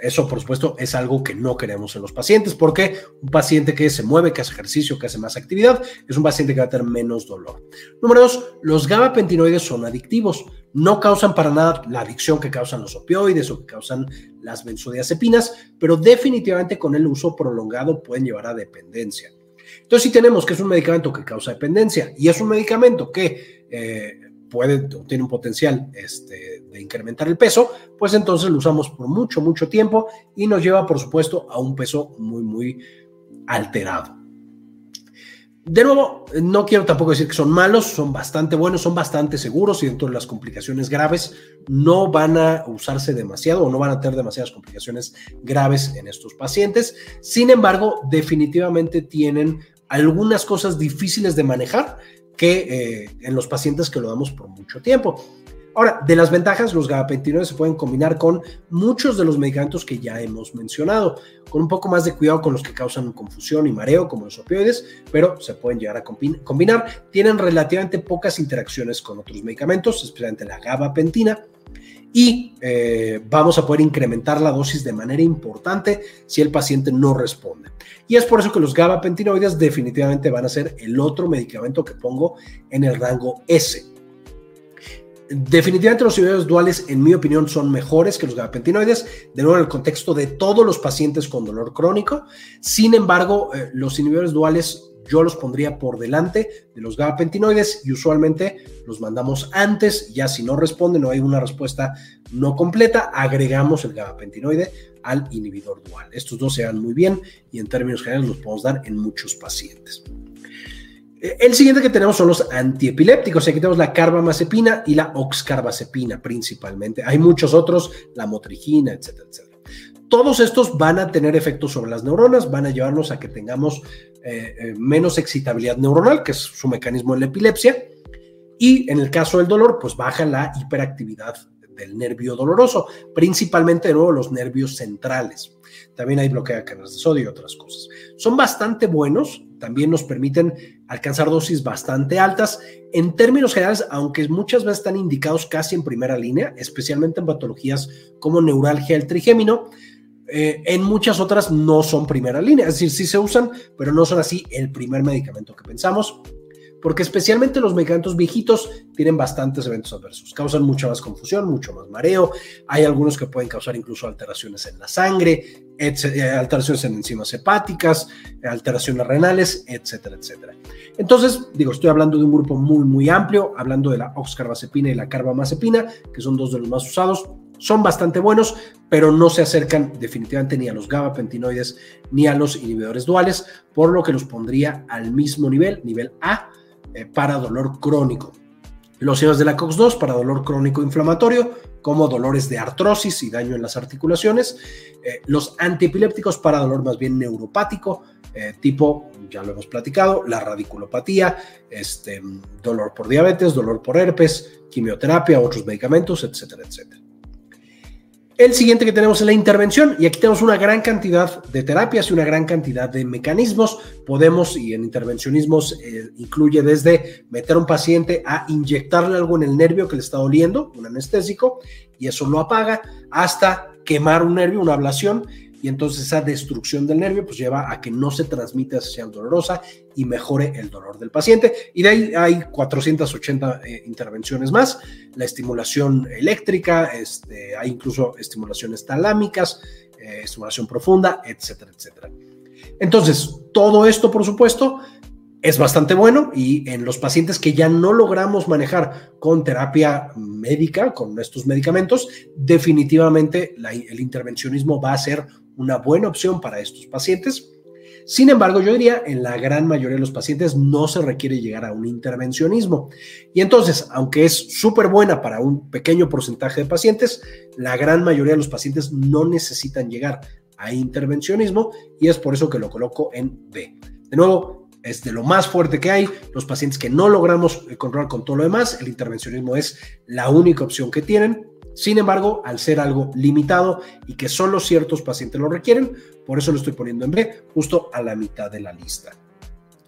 eso, por supuesto, es algo que no queremos en los pacientes, porque un paciente que se mueve, que hace ejercicio, que hace más actividad, es un paciente que va a tener menos dolor. Número dos, los gabapentinoides son adictivos. No causan para nada la adicción que causan los opioides o que causan las benzodiazepinas, pero definitivamente con el uso prolongado pueden llevar a dependencia. Entonces, si tenemos que es un medicamento que causa dependencia y es un medicamento que eh, puede o tiene un potencial este, de incrementar el peso, pues entonces lo usamos por mucho, mucho tiempo y nos lleva, por supuesto, a un peso muy, muy alterado. De nuevo, no quiero tampoco decir que son malos, son bastante buenos, son bastante seguros y dentro de las complicaciones graves no van a usarse demasiado o no van a tener demasiadas complicaciones graves en estos pacientes. Sin embargo, definitivamente tienen algunas cosas difíciles de manejar que eh, en los pacientes que lo damos por mucho tiempo. Ahora, de las ventajas, los gabapentinoides se pueden combinar con muchos de los medicamentos que ya hemos mencionado, con un poco más de cuidado con los que causan confusión y mareo, como los opioides, pero se pueden llegar a combinar. Tienen relativamente pocas interacciones con otros medicamentos, especialmente la gabapentina, y eh, vamos a poder incrementar la dosis de manera importante si el paciente no responde. Y es por eso que los gabapentinoides definitivamente van a ser el otro medicamento que pongo en el rango S. Definitivamente los inhibidores duales, en mi opinión, son mejores que los gabapentinoides, de nuevo en el contexto de todos los pacientes con dolor crónico. Sin embargo, eh, los inhibidores duales yo los pondría por delante de los gabapentinoides y usualmente los mandamos antes, ya si no responden o hay una respuesta no completa, agregamos el gabapentinoide al inhibidor dual. Estos dos se dan muy bien y en términos generales los podemos dar en muchos pacientes. El siguiente que tenemos son los antiepilépticos. Aquí tenemos la carbamazepina y la oxcarbazepina principalmente. Hay muchos otros, la motrigina, etcétera, etcétera. Todos estos van a tener efectos sobre las neuronas, van a llevarnos a que tengamos eh, eh, menos excitabilidad neuronal, que es su mecanismo en la epilepsia, y en el caso del dolor, pues baja la hiperactividad del nervio doloroso, principalmente de nuevo los nervios centrales. También hay bloqueo de cadenas de sodio y otras cosas. Son bastante buenos, también nos permiten alcanzar dosis bastante altas. En términos generales, aunque muchas veces están indicados casi en primera línea, especialmente en patologías como neuralgia del trigémino, eh, en muchas otras no son primera línea, es decir, sí se usan, pero no son así el primer medicamento que pensamos, porque especialmente los medicamentos viejitos tienen bastantes eventos adversos, causan mucha más confusión, mucho más mareo, hay algunos que pueden causar incluso alteraciones en la sangre, etcétera, alteraciones en enzimas hepáticas, alteraciones renales, etcétera, etcétera. Entonces, digo, estoy hablando de un grupo muy, muy amplio, hablando de la oxcarbazepina y la carbamazepina, que son dos de los más usados. Son bastante buenos, pero no se acercan definitivamente ni a los gabapentinoides ni a los inhibidores duales, por lo que los pondría al mismo nivel, nivel A, eh, para dolor crónico. Los inhibidores de la C O X dos para dolor crónico inflamatorio, como dolores de artrosis y daño en las articulaciones. Eh, los antiepilépticos para dolor más bien neuropático, eh, tipo, ya lo hemos platicado, la radiculopatía, este, dolor por diabetes, dolor por herpes, quimioterapia, otros medicamentos, etcétera, etcétera. El siguiente que tenemos es la intervención, y aquí tenemos una gran cantidad de terapias y una gran cantidad de mecanismos. Podemos, y en intervencionismos eh, incluye desde meter a un paciente a inyectarle algo en el nervio que le está doliendo, un anestésico, y eso lo apaga, hasta quemar un nervio, una ablación, y entonces esa destrucción del nervio pues lleva a que no se transmita esa señal dolorosa y mejore el dolor del paciente. Y de ahí hay cuatrocientas ochenta eh, intervenciones más, la estimulación eléctrica, este, hay incluso estimulaciones talámicas, eh, estimulación profunda, etcétera, etcétera. Entonces, todo esto, por supuesto, es bastante bueno, y en los pacientes que ya no logramos manejar con terapia médica, con estos medicamentos, definitivamente la, el intervencionismo va a ser una buena opción para estos pacientes. Sin embargo, yo diría, en la gran mayoría de los pacientes no se requiere llegar a un intervencionismo. Y entonces, aunque es súper buena para un pequeño porcentaje de pacientes, la gran mayoría de los pacientes no necesitan llegar a intervencionismo, y es por eso que lo coloco en B. De nuevo, es de lo más fuerte que hay. Los pacientes que no logramos controlar con todo lo demás, el intervencionismo es la única opción que tienen. Sin embargo, al ser algo limitado y que solo ciertos pacientes lo requieren, por eso lo estoy poniendo en B, justo a la mitad de la lista.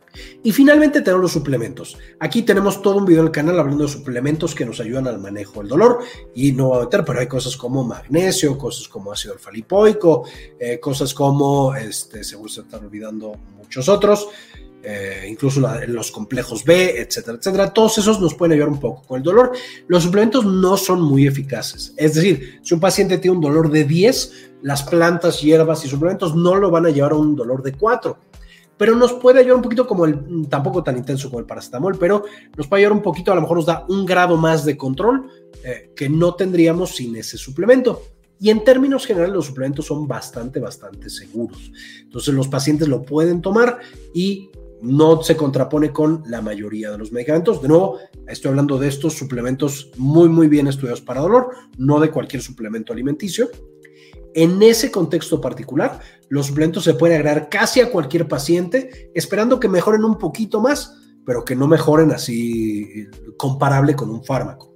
Y finalmente tenemos los suplementos. Aquí tenemos todo un video en el canal hablando de suplementos que nos ayudan al manejo del dolor. Y no voy a meter, pero hay cosas como magnesio, cosas como ácido alfa-lipoico, eh, cosas como, este, seguro se están olvidando muchos otros, eh, incluso la, los complejos B, etcétera, etcétera. Todos esos nos pueden ayudar un poco con el dolor. Los suplementos no son muy eficaces. Es decir, si un paciente tiene un dolor de diez, las plantas, hierbas y suplementos no lo van a llevar a un dolor de cuatro. Pero nos puede ayudar un poquito como el, tampoco tan intenso como el paracetamol, pero nos puede ayudar un poquito, a lo mejor nos da un grado más de control eh, que no tendríamos sin ese suplemento. Y en términos generales los suplementos son bastante, bastante seguros. Entonces los pacientes lo pueden tomar y no se contrapone con la mayoría de los medicamentos. De nuevo, estoy hablando de estos suplementos muy, muy bien estudiados para dolor, no de cualquier suplemento alimenticio. En ese contexto particular, los suplementos se pueden agregar casi a cualquier paciente, esperando que mejoren un poquito más, pero que no mejoren así comparable con un fármaco.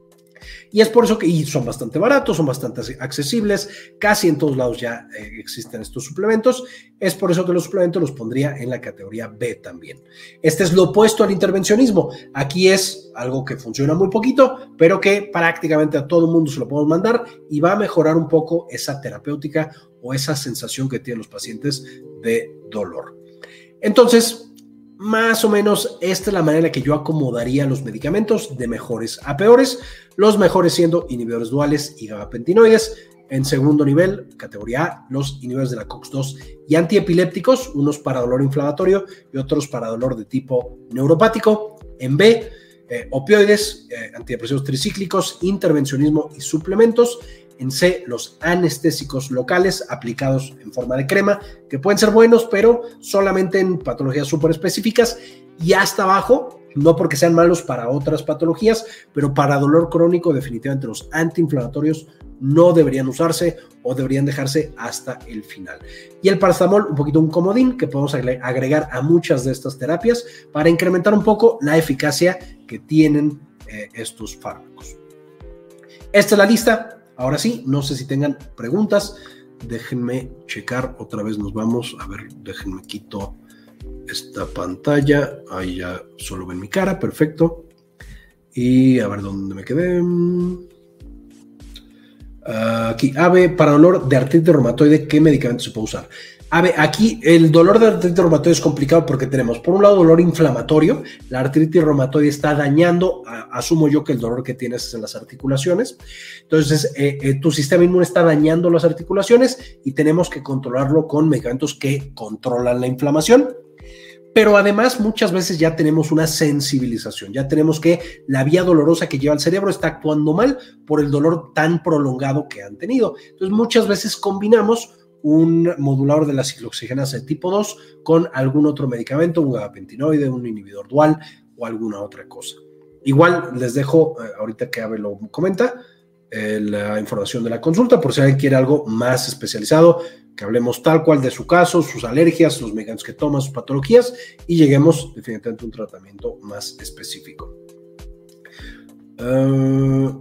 Y es por eso que y son bastante baratos, son bastante accesibles, casi en todos lados ya eh, existen estos suplementos. Es por eso que los suplementos los pondría en la categoría B también. Este es lo opuesto al intervencionismo. Aquí es algo que funciona muy poquito, pero que prácticamente a todo el mundo se lo podemos mandar y va a mejorar un poco esa terapéutica o esa sensación que tienen los pacientes de dolor. Entonces, más o menos esta es la manera en la que yo acomodaría los medicamentos de mejores a peores, los mejores siendo inhibidores duales y gabapentinoides. En segundo nivel, categoría A, los inhibidores de la C O X dos y antiepilépticos, unos para dolor inflamatorio y otros para dolor de tipo neuropático. En B, eh, opioides, eh, antidepresivos tricíclicos, intervencionismo y suplementos. En C, los anestésicos locales aplicados en forma de crema, que pueden ser buenos, pero solamente en patologías súper específicas. Y hasta abajo, no porque sean malos para otras patologías, pero para dolor crónico, definitivamente los antiinflamatorios no deberían usarse o deberían dejarse hasta el final. Y el paracetamol, un poquito un comodín que podemos agregar a muchas de estas terapias para incrementar un poco la eficacia que tienen eh, estos fármacos. Esta es la lista. Ahora sí, no sé si tengan preguntas, déjenme checar, otra vez nos vamos, a ver, déjenme quito esta pantalla, ahí ya solo ven mi cara, perfecto, y a ver dónde me quedé, aquí, Ave, para dolor de artritis reumatoide, ¿qué medicamento se puede usar? Ave, aquí el dolor de artritis reumatoide es complicado porque tenemos, por un lado, dolor inflamatorio. La artritis reumatoide está dañando, a, asumo yo que el dolor que tienes es en las articulaciones. Entonces, eh, eh, tu sistema inmune está dañando las articulaciones y tenemos que controlarlo con medicamentos que controlan la inflamación. Pero además, muchas veces ya tenemos una sensibilización, ya tenemos que la vía dolorosa que lleva el cerebro está actuando mal por el dolor tan prolongado que han tenido. Entonces, muchas veces combinamos un modulador de la ciclooxigenasa de tipo dos con algún otro medicamento, un gabapentinoide, un inhibidor dual o alguna otra cosa. Igual les dejo, eh, ahorita que Ave lo comenta, eh, la información de la consulta por si alguien quiere algo más especializado, que hablemos tal cual de su caso, sus alergias, los medicamentos que toma, sus patologías y lleguemos definitivamente a un tratamiento más específico. Uh,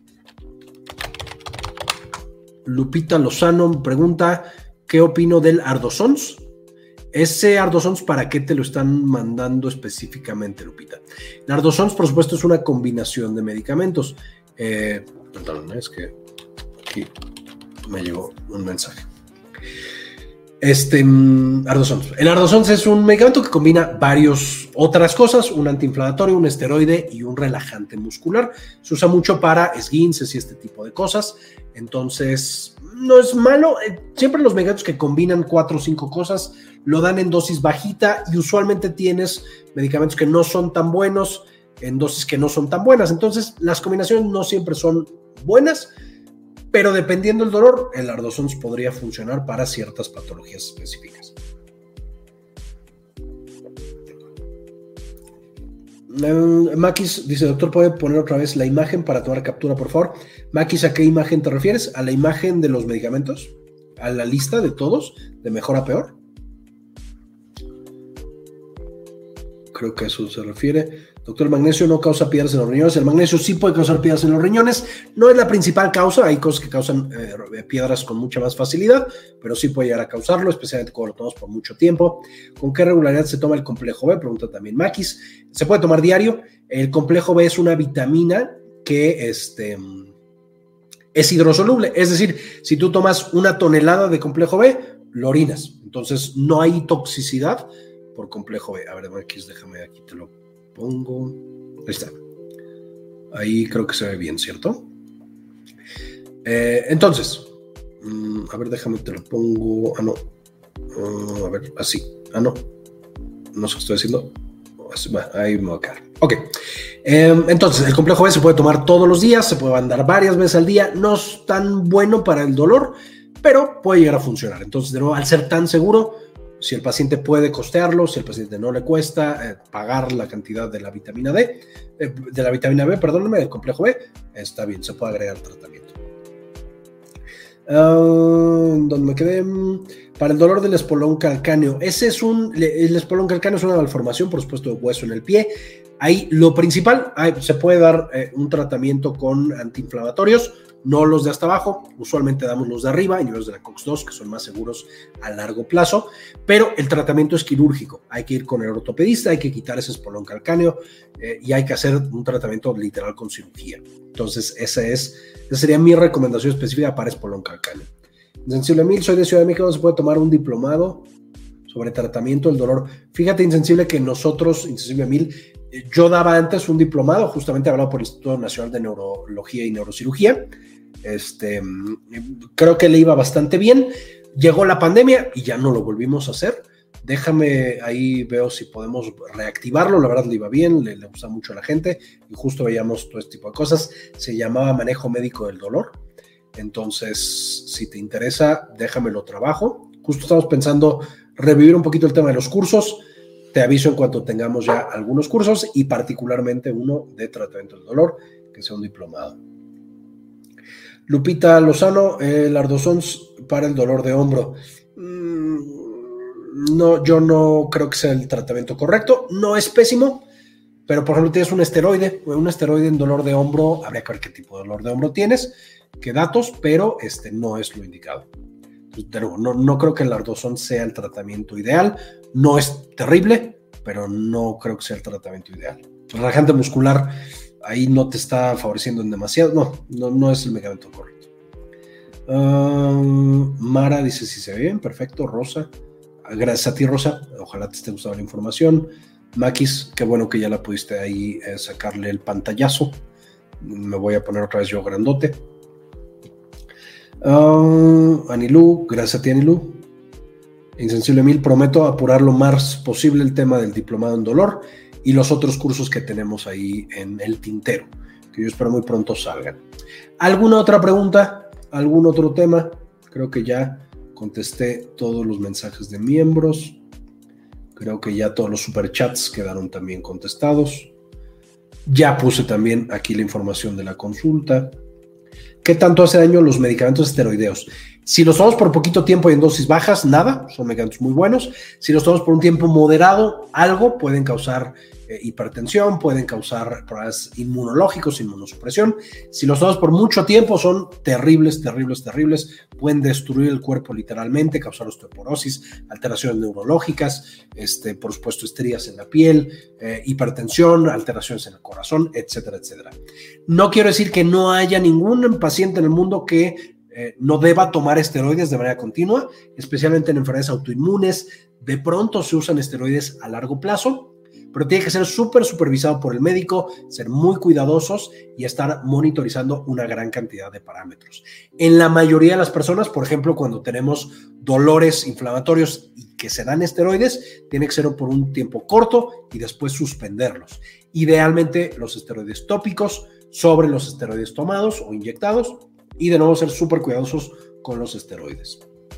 Lupita Lozano pregunta, ¿qué opino del Ardosons? Ese Ardosons, ¿para qué te lo están mandando específicamente, Lupita? El Ardosons, por supuesto, es una combinación de medicamentos. Eh, perdón, es que aquí me llegó un mensaje. Este, Ardosons. El Ardosons es un medicamento que combina varias otras cosas, un antiinflamatorio, un esteroide y un relajante muscular. Se usa mucho para esguinces y este tipo de cosas. Entonces, no es malo. Siempre los medicamentos que combinan cuatro o cinco cosas lo dan en dosis bajita y usualmente tienes medicamentos que no son tan buenos en dosis que no son tan buenas. Entonces, las combinaciones no siempre son buenas, pero dependiendo del dolor, el Ardosons podría funcionar para ciertas patologías específicas. Uh, Maquis dice, doctor, ¿puede poner otra vez la imagen para tomar captura, por favor? Maquis, ¿a qué imagen te refieres? ¿A la imagen de los medicamentos? ¿A la lista de todos? ¿De mejor a peor? Creo que a eso se refiere. Doctor, el magnesio no causa piedras en los riñones. El magnesio sí puede causar piedras en los riñones. No es la principal causa. Hay cosas que causan eh, piedras con mucha más facilidad, pero sí puede llegar a causarlo, especialmente cuando lo tomamos por mucho tiempo. ¿Con qué regularidad se toma el complejo B? Pregunta también Maquis. Se puede tomar diario. El complejo B es una vitamina que este, es hidrosoluble. Es decir, si tú tomas una tonelada de complejo B, lo orinas. Entonces, no hay toxicidad por complejo B. A ver, Maquis, déjame, aquí te lo pongo. Ahí está. Ahí creo que se ve bien, ¿cierto? Eh, entonces, mmm, a ver, déjame, te lo pongo. Ah, no. Uh, a ver, así. Ah, no. No sé qué estoy haciendo. Bueno, ahí me voy a quedar. Ok. Eh, entonces, el complejo B se puede tomar todos los días, se puede mandar varias veces al día. No es tan bueno para el dolor, pero puede llegar a funcionar. Entonces, de nuevo, al ser tan seguro, si el paciente puede costearlo, si el paciente no le cuesta eh, pagar la cantidad de la vitamina D, eh, de la vitamina B, perdónenme, del complejo B, está bien, se puede agregar al tratamiento. Uh, ¿Dónde me quedé? Para el dolor del espolón calcáneo, ese es un, el espolón calcáneo es una malformación, por supuesto, de hueso en el pie. Ahí lo principal, ahí se puede dar eh, un tratamiento con antiinflamatorios, no los de hasta abajo, usualmente damos los de arriba, inhibidores de la COX dos, que son más seguros a largo plazo, pero el tratamiento es quirúrgico, hay que ir con el ortopedista, hay que quitar ese espolón calcáneo eh, y hay que hacer un tratamiento literal con cirugía. Entonces, esa, es, esa sería mi recomendación específica para espolón calcáneo. Insensible Mil, soy de Ciudad de México, ¿se puede tomar un diplomado sobre tratamiento del dolor? Fíjate, Insensible, que nosotros, Insensible Mil, yo daba antes un diplomado, justamente hablado por el Instituto Nacional de Neurología y Neurocirugía. Este, creo que le iba bastante bien. Llegó la pandemia y ya no lo volvimos a hacer. Déjame, ahí veo si podemos reactivarlo. La verdad le iba bien, le, le gusta mucho a la gente y justo veíamos todo este tipo de cosas. Se llamaba Manejo Médico del Dolor. Entonces, si te interesa, déjamelo trabajo. Justo estamos pensando revivir un poquito el tema de los cursos. Te aviso en cuanto tengamos ya algunos cursos y particularmente uno de tratamiento del dolor, que sea un diplomado. Lupita Lozano, el Ardozón para el dolor de hombro. Mm, no, yo no creo que sea el tratamiento correcto. No es pésimo, pero por ejemplo tienes un esteroide, un esteroide en dolor de hombro, habría que ver qué tipo de dolor de hombro tienes, qué datos, pero este no es lo indicado. Pero no, no creo que el Ardozón sea el tratamiento ideal. No es terrible, pero no creo que sea el tratamiento ideal. El relajante muscular ahí no te está favoreciendo en demasiado. No, no, no es el medicamento correcto. Uh, Mara dice si se ve bien, perfecto. Rosa, gracias a ti, Rosa. Ojalá te esté gustando la información. Maquis, qué bueno que ya la pudiste ahí eh, sacarle el pantallazo. Me voy a poner otra vez yo grandote. Uh, Anilú, gracias a ti, Anilú. Insensible Mil, prometo apurar lo más posible el tema del diplomado en dolor y los otros cursos que tenemos ahí en el tintero, que yo espero muy pronto salgan. ¿Alguna otra pregunta? ¿Algún otro tema? Creo que ya contesté todos los mensajes de miembros. Creo que ya todos los superchats quedaron también contestados. Ya puse también aquí la información de la consulta. ¿Qué tanto hace daño los medicamentos esteroideos? Si los tomamos por poquito tiempo y en dosis bajas, nada, son medicamentos muy buenos. Si los tomamos por un tiempo moderado, algo, pueden causar eh, hipertensión, pueden causar problemas inmunológicos, inmunosupresión. Si los tomamos por mucho tiempo, son terribles, terribles, terribles. Pueden destruir el cuerpo literalmente, causar osteoporosis, alteraciones neurológicas, este, por supuesto estrías en la piel, eh, hipertensión, alteraciones en el corazón, etcétera, etcétera. No quiero decir que no haya ningún paciente en el mundo que Eh, no deba tomar esteroides de manera continua, especialmente en enfermedades autoinmunes. De pronto se usan esteroides a largo plazo, pero tiene que ser súper supervisado por el médico, ser muy cuidadosos y estar monitorizando una gran cantidad de parámetros. En la mayoría de las personas, por ejemplo, cuando tenemos dolores inflamatorios y que se dan esteroides, tiene que ser por un tiempo corto y después suspenderlos. Idealmente los esteroides tópicos sobre los esteroides tomados o inyectados. Y de nuevo ser súper cuidadosos con los esteroides.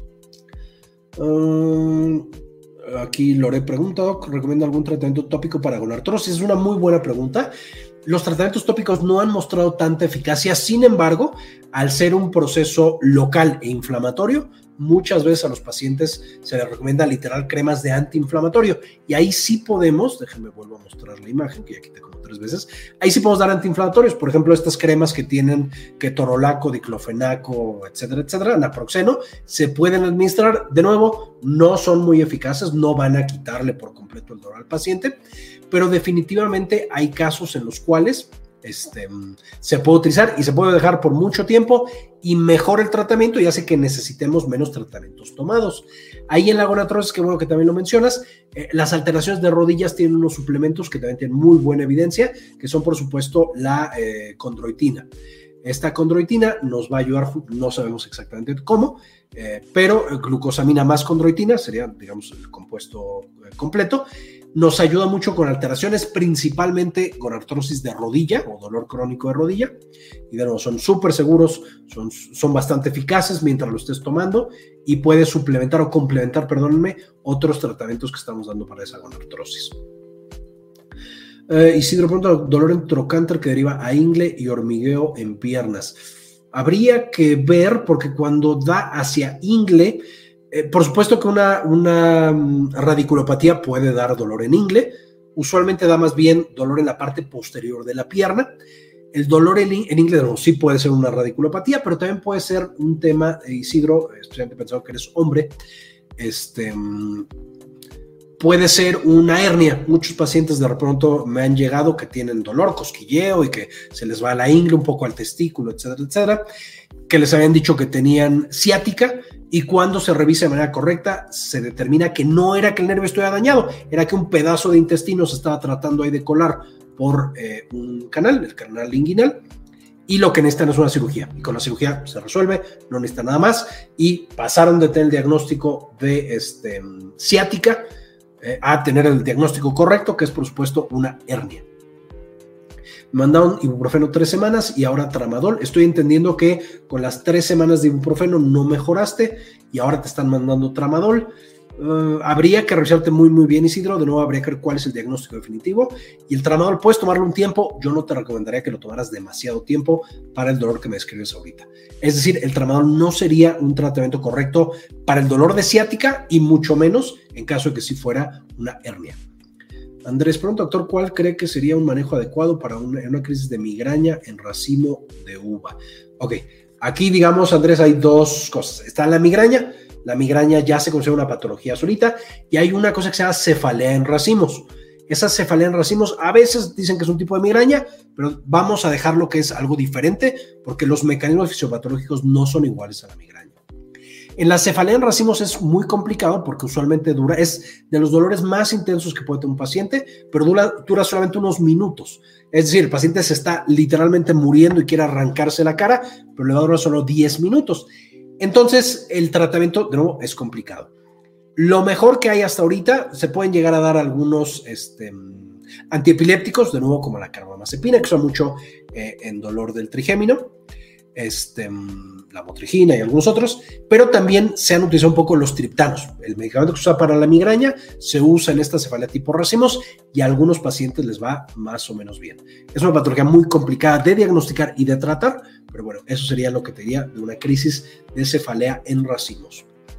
Uh, aquí Lore pregunta, Doc, ¿recomienda algún tratamiento tópico para gonartrosis? Es una muy buena pregunta. Los tratamientos tópicos no han mostrado tanta eficacia, sin embargo, al ser un proceso local e inflamatorio, muchas veces a los pacientes se les recomienda literal cremas de antiinflamatorio, y ahí sí podemos, déjenme vuelvo a mostrar la imagen que ya quité como tres veces, ahí sí podemos dar antiinflamatorios, por ejemplo estas cremas que tienen ketorolaco, diclofenaco, etcétera, etcétera, naproxeno, se pueden administrar. De nuevo, no son muy eficaces, no van a quitarle por completo el dolor al paciente, pero definitivamente hay casos en los cuales Este, se puede utilizar y se puede dejar por mucho tiempo y mejora el tratamiento y hace que necesitemos menos tratamientos tomados. Ahí en la gonatrosis, que bueno que también lo mencionas, eh, las alteraciones de rodillas tienen unos suplementos que también tienen muy buena evidencia, que son por supuesto la eh, condroitina. Esta condroitina nos va a ayudar, no sabemos exactamente cómo, eh, pero glucosamina más condroitina sería, digamos, el compuesto eh, completo. Nos ayuda mucho con alteraciones, principalmente con artrosis de rodilla o dolor crónico de rodilla. Y de nuevo, son súper seguros, son, son bastante eficaces mientras lo estés tomando y puedes suplementar o complementar, perdónenme, otros tratamientos que estamos dando para esa gonartrosis. Eh, Isidro pregunta, dolor en trocánter que deriva a ingle y hormigueo en piernas. Habría que ver, porque cuando da hacia ingle, Eh, por supuesto que una, una radiculopatía puede dar dolor en ingle, usualmente da más bien dolor en la parte posterior de la pierna. El dolor en, en ingle no, sí puede ser una radiculopatía, pero también puede ser un tema, eh, Isidro, especialmente pensando que eres hombre, este, puede ser una hernia. Muchos pacientes de pronto me han llegado que tienen dolor, cosquilleo y que se les va a la ingle, un poco al testículo, etcétera, etcétera, que les habían dicho que tenían ciática. Y cuando se revisa de manera correcta, se determina que no era que el nervio estuviera dañado, era que un pedazo de intestino se estaba tratando ahí de colar por eh, un canal, el canal inguinal, y lo que necesitan es una cirugía. Y con la cirugía se resuelve, no necesita nada más, y pasaron de tener el diagnóstico de este, ciática eh, a tener el diagnóstico correcto, que es por supuesto una hernia. Me mandaron ibuprofeno tres semanas y ahora tramadol. Estoy entendiendo que con las tres semanas de ibuprofeno no mejoraste y ahora te están mandando tramadol. Uh, habría que revisarte muy muy bien, Isidro. De nuevo habría que ver cuál es el diagnóstico definitivo. Y el tramadol puedes tomarlo un tiempo. Yo no te recomendaría que lo tomaras demasiado tiempo para el dolor que me describes ahorita. Es decir, el tramadol no sería un tratamiento correcto para el dolor de ciática y mucho menos en caso de que sí fuera una hernia. Andrés, pregunta, doctor, ¿cuál cree que sería un manejo adecuado para una, una crisis de migraña en racimo de uva? Ok, aquí digamos, Andrés, hay dos cosas. Está la migraña. La migraña ya se considera una patología solita y hay una cosa que se llama cefalea en racimos. Esa cefalea en racimos a veces dicen que es un tipo de migraña, pero vamos a dejarlo que es algo diferente porque los mecanismos fisiopatológicos no son iguales a la migraña. En la cefalea en racimos es muy complicado porque usualmente dura, es de los dolores más intensos que puede tener un paciente, pero dura, dura solamente unos minutos. Es decir, el paciente se está literalmente muriendo y quiere arrancarse la cara, pero le va a durar solo diez minutos. Entonces, el tratamiento, de nuevo, es complicado. Lo mejor que hay hasta ahorita, se pueden llegar a dar algunos este, antiepilépticos, de nuevo, como la carbamazepina, que son mucho eh, en dolor del trigémino. Este, la motrigina y algunos otros, pero también se han utilizado un poco los triptanos. El medicamento que se usa para la migraña se usa en esta cefalea tipo racimos y a algunos pacientes les va más o menos bien. Es una patología muy complicada de diagnosticar y de tratar, pero bueno, eso sería lo que te diría de una crisis de cefalea en racimos.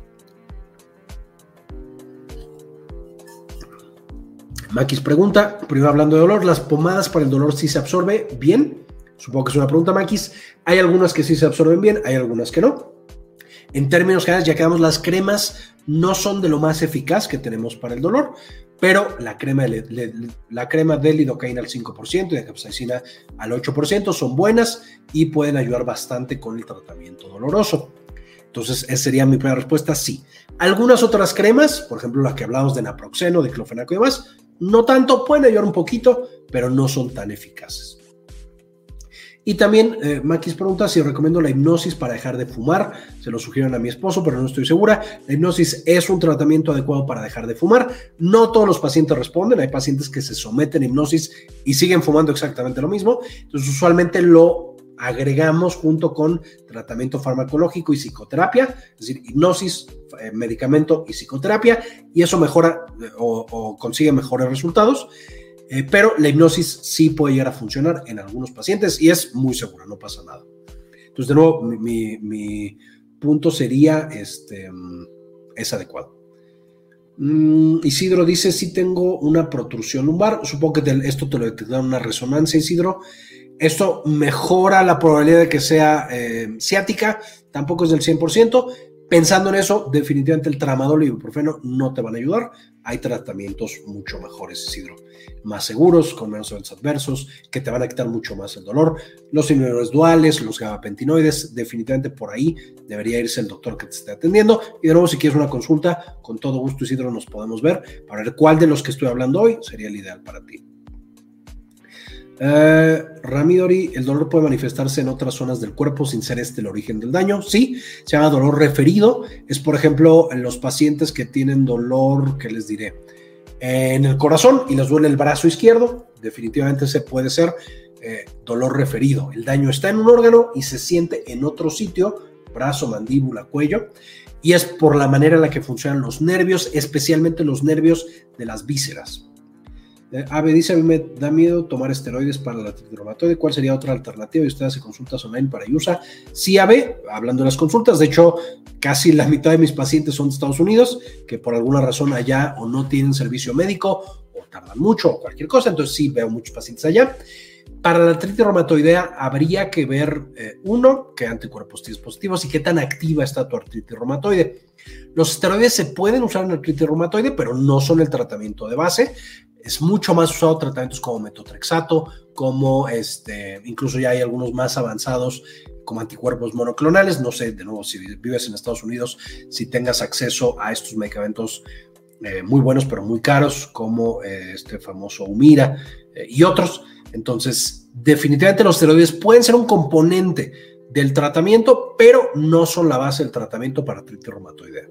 Maquis pregunta, primero hablando de dolor, ¿las pomadas para el dolor sí se absorbe bien? Supongo que es una pregunta, Maquis. Hay algunas que sí se absorben bien, hay algunas que no. En términos generales, ya quedamos, las cremas no son de lo más eficaz que tenemos para el dolor, pero la crema de, le, la crema de lidocaína al cinco por ciento y de capsaicina al ocho por ciento son buenas y pueden ayudar bastante con el tratamiento doloroso. Entonces, esa sería mi primera respuesta, sí. Algunas otras cremas, por ejemplo, las que hablamos de naproxeno, de diclofenaco y demás, no tanto, pueden ayudar un poquito, pero no son tan eficaces. Y también eh, Maquis pregunta si recomiendo la hipnosis para dejar de fumar. Se lo sugirieron a mi esposo, pero no estoy segura. La hipnosis es un tratamiento adecuado para dejar de fumar. No todos los pacientes responden. Hay pacientes que se someten a hipnosis y siguen fumando exactamente lo mismo. Entonces, usualmente lo agregamos junto con tratamiento farmacológico y psicoterapia, es decir, hipnosis, eh, medicamento y psicoterapia, y eso mejora eh, o, o consigue mejores resultados. Eh, pero la hipnosis sí puede llegar a funcionar en algunos pacientes y es muy segura, no pasa nada. Entonces, de nuevo, mi, mi, punto sería este, es adecuado. Mm, Isidro dice, sí tengo una protrusión lumbar, supongo que te, esto te lo detectaron una resonancia, Isidro. Esto mejora la probabilidad de que sea eh, ciática, tampoco es del cien por ciento. Pensando en eso, definitivamente el tramadol y ibuprofeno no te van a ayudar. Hay tratamientos mucho mejores, Isidro, más seguros, con menos eventos adversos, que te van a quitar mucho más el dolor. Los inhibidores duales, los gabapentinoides, definitivamente por ahí debería irse el doctor que te esté atendiendo. Y de nuevo, si quieres una consulta, con todo gusto, Isidro, nos podemos ver para ver cuál de los que estoy hablando hoy sería el ideal para ti. Uh, Ramidori, ¿el dolor puede manifestarse en otras zonas del cuerpo sin ser este el origen del daño? Sí, se llama dolor referido. Es, por ejemplo, en los pacientes que tienen dolor, ¿qué les diré? En el corazón y les duele el brazo izquierdo, definitivamente ese puede ser eh, dolor referido. El daño está en un órgano y se siente en otro sitio, brazo, mandíbula, cuello, y es por la manera en la que funcionan los nervios, especialmente los nervios de las vísceras. Eh, Ave dice, a mí me da miedo tomar esteroides para la artritis reumatoide. ¿Cuál sería otra alternativa? Y usted hace consultas online para Yusa. Sí, Ave, hablando de las consultas, de hecho, casi la mitad de mis pacientes son de Estados Unidos, que por alguna razón allá o no tienen servicio médico, o tardan mucho, o cualquier cosa, entonces sí veo muchos pacientes allá. Para la artritis reumatoidea habría que ver, eh, uno, qué anticuerpos tienes positivos y qué tan activa está tu artritis reumatoide. Los esteroides se pueden usar en artritis reumatoide, pero no son el tratamiento de base. Es mucho más usado tratamientos como metotrexato, como este, incluso ya hay algunos más avanzados como anticuerpos monoclonales. No sé, de nuevo, si vives en Estados Unidos, si tengas acceso a estos medicamentos eh, muy buenos, pero muy caros, como eh, este famoso Humira eh, y otros. Entonces, definitivamente los esteroides pueden ser un componente del tratamiento, pero no son la base del tratamiento para artritis reumatoidea.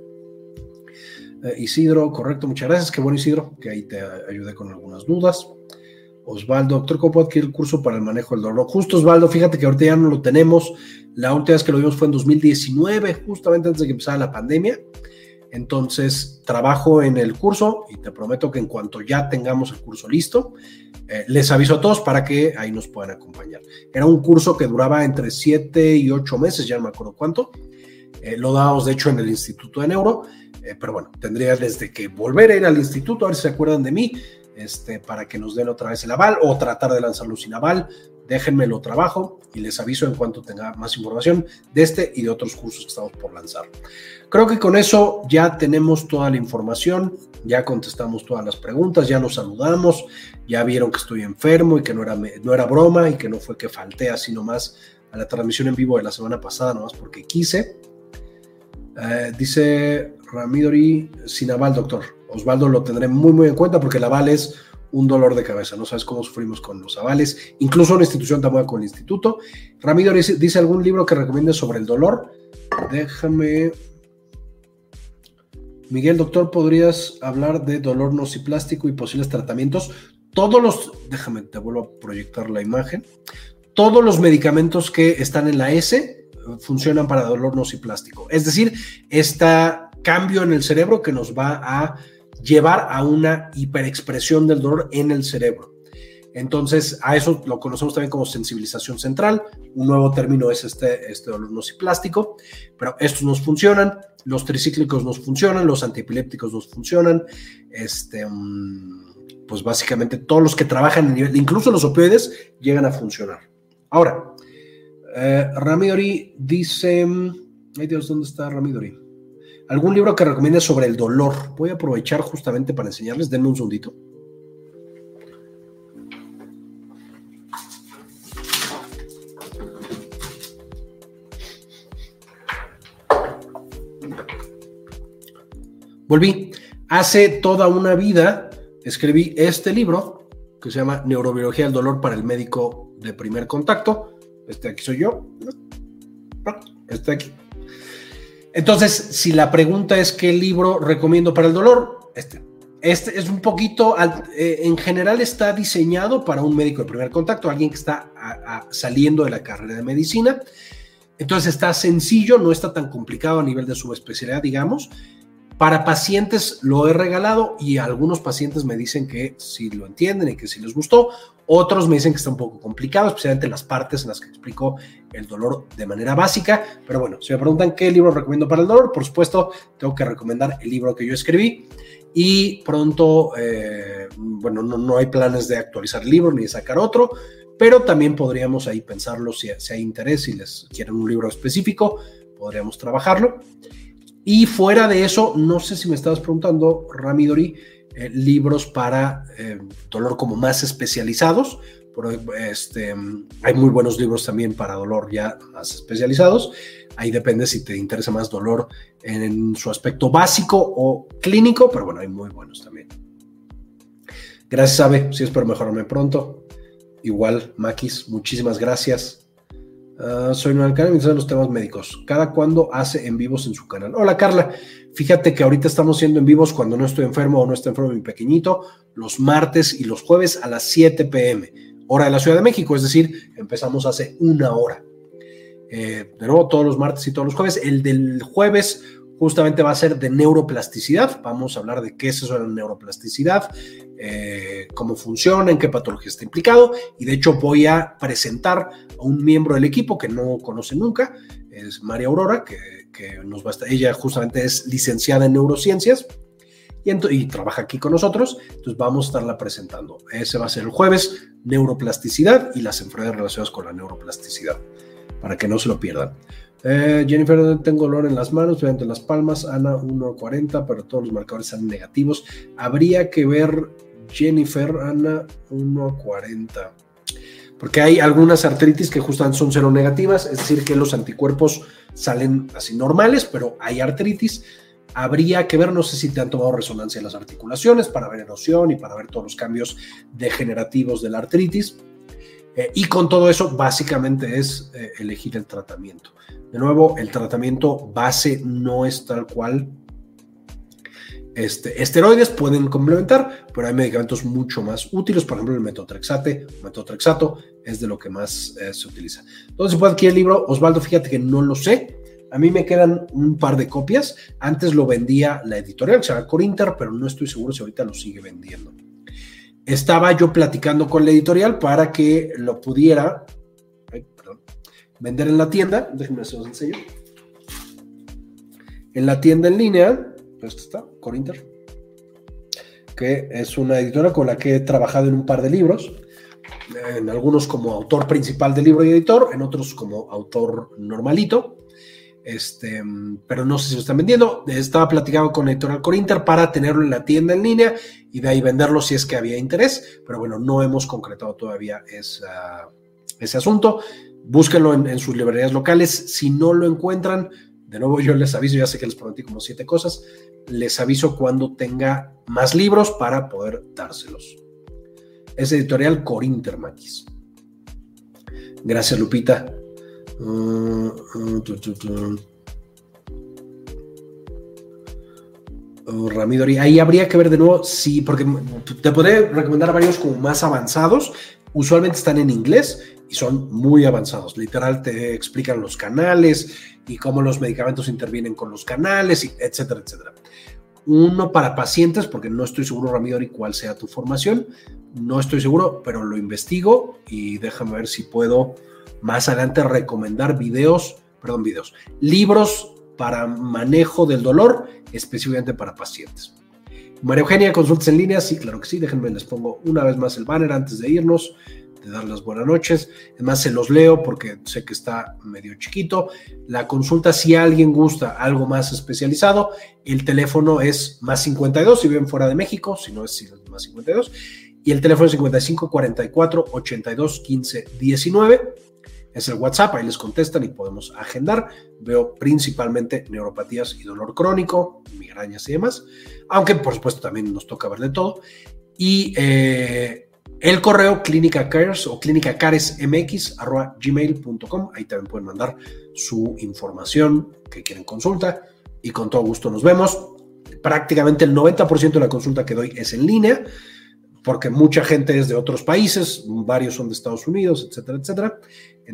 Uh, Isidro, correcto, muchas gracias. Qué bueno, Isidro, que ahí te ayudé con algunas dudas. Osvaldo, doctor, ¿cómo puedo adquirir el curso para el manejo del dolor? Justo, Osvaldo, fíjate que ahorita ya no lo tenemos. La última vez que lo vimos fue en dos mil diecinueve, justamente antes de que empezara la pandemia. Entonces, trabajo en el curso y te prometo que en cuanto ya tengamos el curso listo, eh, les aviso a todos para que ahí nos puedan acompañar. Era un curso que duraba entre siete y ocho meses, ya no me acuerdo cuánto. Eh, lo dábamos, de hecho, en el Instituto de Neuro. Eh, pero bueno, tendría desde que volver a ir al instituto, a ver si se acuerdan de mí, este, para que nos den otra vez el aval o tratar de lanzarlo sin aval. Déjenme lo trabajo y les aviso en cuanto tenga más información de este y de otros cursos que estamos por lanzar. Creo que con eso ya tenemos toda la información, ya contestamos todas las preguntas, ya nos saludamos, ya vieron que estoy enfermo y que no era, no era broma y que no fue que falté así nomás a la transmisión en vivo de la semana pasada, nomás porque quise. Uh, dice Ramidori, sin aval, doctor. Osvaldo, lo tendré muy muy en cuenta porque el aval es un dolor de cabeza. No sabes cómo sufrimos con los avales, incluso una institución tan buena como el instituto. Ramidori dice, dice algún libro que recomiende sobre el dolor. Déjame. Miguel, doctor, ¿podrías hablar de dolor nociplástico y posibles tratamientos? Todos los, déjame, te vuelvo a proyectar la imagen. Todos los medicamentos que están en la S funcionan para dolor nociplástico. Es decir, este cambio en el cerebro que nos va a llevar a una hiperexpresión del dolor en el cerebro. Entonces, a eso lo conocemos también como sensibilización central. Un nuevo término es este, este dolor nociplástico, pero estos nos funcionan, los tricíclicos nos funcionan, los antiepilépticos nos funcionan, este, pues básicamente todos los que trabajan en nivel, incluso los opioides, llegan a funcionar. Ahora, eh, Ramidori dice, ay Dios, ¿dónde está Ramidori? ¿Algún libro que recomiende sobre el dolor? Voy a aprovechar justamente para enseñarles, denme un segundito. Volví. Hace toda una vida escribí este libro que se llama Neurobiología del dolor para el médico de primer contacto. Este aquí soy yo. Este aquí. Entonces, si la pregunta es qué libro recomiendo para el dolor, este. Este es un poquito, eh, en general está diseñado para un médico de primer contacto, alguien que está a, a, saliendo de la carrera de medicina. Entonces está sencillo, no está tan complicado a nivel de subespecialidad, digamos. Para pacientes lo he regalado y algunos pacientes me dicen que sí lo entienden y que sí les gustó. Otros me dicen que está un poco complicado, especialmente las partes en las que explico el dolor de manera básica. Pero bueno, si me preguntan qué libro recomiendo para el dolor, por supuesto, tengo que recomendar el libro que yo escribí. Y pronto, eh, bueno, no, no hay planes de actualizar el libro ni de sacar otro, pero también podríamos ahí pensarlo si, si hay interés, si les quieren un libro específico, podríamos trabajarlo. Y fuera de eso, no sé si me estabas preguntando, Ramidori, eh, libros para eh, dolor como más especializados, pero este, hay muy buenos libros también para dolor ya más especializados. Ahí depende si te interesa más dolor en, en su aspecto básico o clínico, pero bueno, hay muy buenos también. Gracias, Abe, sí espero mejorarme pronto. Igual, Maquis, muchísimas gracias. Uh, soy nueva al canal y me interesan los temas médicos. ¿Cada cuándo hace en vivos en su canal? Hola, Carla. Fíjate que ahorita estamos haciendo en vivos cuando no estoy enfermo o no está enfermo mi pequeñito, los martes y los jueves a las siete pe eme, hora de la Ciudad de México, es decir, empezamos hace una hora. Eh, de nuevo, todos los martes y todos los jueves. El del jueves justamente va a ser de neuroplasticidad. Vamos a hablar de qué es eso de la neuroplasticidad, eh, cómo funciona, en qué patología está implicado, y de hecho voy a presentar a un miembro del equipo que no conoce nunca, es María Aurora, que, que nos va a estar, ella justamente es licenciada en neurociencias y, ent- y trabaja aquí con nosotros, entonces vamos a estarla presentando. Ese va a ser el jueves, neuroplasticidad y las enfermedades relacionadas con la neuroplasticidad, para que no se lo pierdan. Eh, Jennifer, tengo dolor en las manos, en las palmas. Ana, uno cuarenta, pero todos los marcadores son negativos. Habría que ver, Jennifer, Ana, uno cuarenta. Porque hay algunas artritis que justamente son cero negativas, es decir, que los anticuerpos salen así normales, pero hay artritis. Habría que ver, no sé si te han tomado resonancia en las articulaciones para ver erosión y para ver todos los cambios degenerativos de la artritis. Eh, y con todo eso, básicamente es eh, elegir el tratamiento. De nuevo, el tratamiento base no es tal cual. Este, esteroides pueden complementar, pero hay medicamentos mucho más útiles. Por ejemplo, el metotrexate, metotrexato es de lo que más eh, se utiliza. ¿Dónde se puede adquirir el libro? Osvaldo, fíjate que no lo sé. A mí me quedan un par de copias. Antes lo vendía la editorial, que se llama Corinter, pero no estoy seguro si ahorita lo sigue vendiendo. Estaba yo platicando con la editorial para que lo pudiera ay, perdón, vender en la tienda. Déjenme se los enseño. En la tienda en línea, pues está, Corinter, que es una editora con la que he trabajado en un par de libros, en algunos como autor principal del libro y editor, en otros como autor normalito. Este, pero no sé si lo están vendiendo. Estaba platicando con Editorial Corinter para tenerlo en la tienda en línea y de ahí venderlo si es que había interés, pero bueno, no hemos concretado todavía esa, ese asunto. Búsquenlo en, en sus librerías locales. Si no lo encuentran, de nuevo yo les aviso, ya sé que les prometí como siete cosas, les aviso cuando tenga más libros para poder dárselos. Es Editorial Corinter, Maquis. Gracias, Lupita. Uh, uh, tu, tu, tu. Uh, Ramidori, ahí habría que ver de nuevo, sí, porque te podré recomendar varios como más avanzados, usualmente están en inglés y son muy avanzados, literal te explican los canales y cómo los medicamentos intervienen con los canales, y etcétera, etcétera. Uno para pacientes, porque no estoy seguro, Ramidori, cuál sea tu formación, no estoy seguro, pero lo investigo y déjame ver si puedo más adelante recomendar videos, perdón, videos, libros para manejo del dolor, específicamente para pacientes. María Eugenia, consultas en línea, sí, claro que sí, déjenme, les pongo una vez más el banner antes de irnos, de dar las buenas noches, además se los leo porque sé que está medio chiquito. La consulta, si alguien gusta algo más especializado, el teléfono es más cincuenta y dos, si viven fuera de México, si no es más cincuenta y dos, y el teléfono es cincuenta y cinco cuarenta y cuatro ochenta y dos quince diecinueve. Es el WhatsApp, ahí les contestan y podemos agendar. Veo principalmente neuropatías y dolor crónico, migrañas y demás, aunque por supuesto también nos toca ver de todo. Y eh, el correo clínicacares o clínicacaresmx arroba gmail punto com, ahí también pueden mandar su información que quieren consulta y con todo gusto nos vemos. Prácticamente el noventa por ciento de la consulta que doy es en línea, porque mucha gente es de otros países, varios son de Estados Unidos, etcétera, etcétera.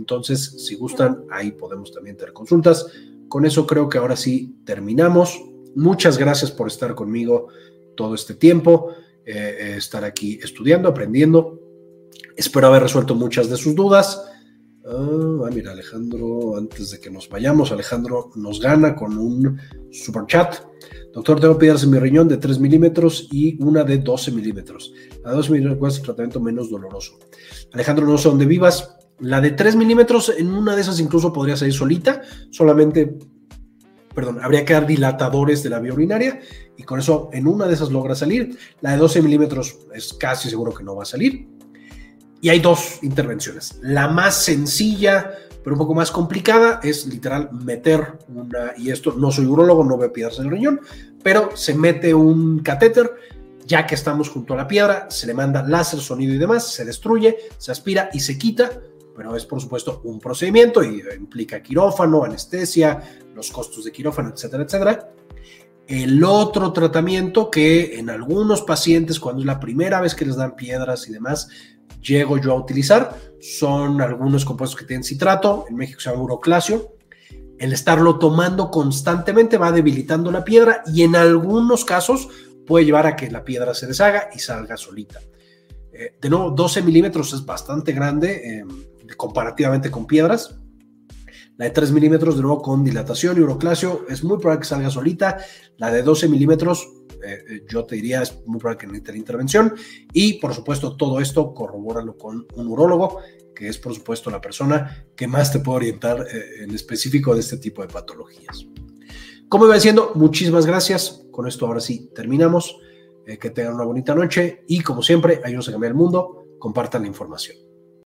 Entonces, si gustan, ahí podemos también tener consultas. Con eso creo que ahora sí terminamos. muchas gracias por estar conmigo todo este tiempo, eh, estar aquí estudiando, aprendiendo. Espero haber resuelto muchas de sus dudas. Ah, mira, Alejandro, antes de que nos vayamos, Alejandro nos gana con un super chat. Doctor, tengo piedras en mi riñón de tres milímetros y una de doce milímetros. La de doce milímetros es el tratamiento menos doloroso. Alejandro, no sé dónde vivas. La de tres milímetros, en una de esas incluso podría salir solita. Solamente, perdón, habría que dar dilatadores de la vía urinaria y con eso en una de esas logra salir. La de doce milímetros es casi seguro que no va a salir. Y hay dos intervenciones. La más sencilla, pero un poco más complicada, es literal meter una, y esto no soy urólogo, no veo piedras en el riñón, pero se mete un catéter, ya que estamos junto a la piedra, se le manda láser, sonido y demás, se destruye, se aspira y se quita, pero es por supuesto un procedimiento y implica quirófano, anestesia, los costos de quirófano, etcétera, etcétera. El otro tratamiento que en algunos pacientes, cuando es la primera vez que les dan piedras y demás, llego yo a utilizar, son algunos compuestos que tienen citrato, en México se llama uroclasio. El estarlo tomando constantemente va debilitando la piedra y en algunos casos puede llevar a que la piedra se deshaga y salga solita. Eh, de nuevo, doce milímetros es bastante grande eh, comparativamente con piedras. La de tres milímetros, de nuevo, con dilatación y uroclasio, es muy probable que salga solita. La de doce milímetros, eh, yo te diría, es muy probable que necesite la intervención. Y, por supuesto, todo esto corrobóralo con un urólogo, que es, por supuesto, la persona que más te puede orientar eh, en específico de este tipo de patologías. Como iba diciendo, muchísimas gracias. Con esto ahora sí terminamos. Eh, que tengan una bonita noche y, como siempre, ayúdenos a cambiar el mundo. Compartan la información.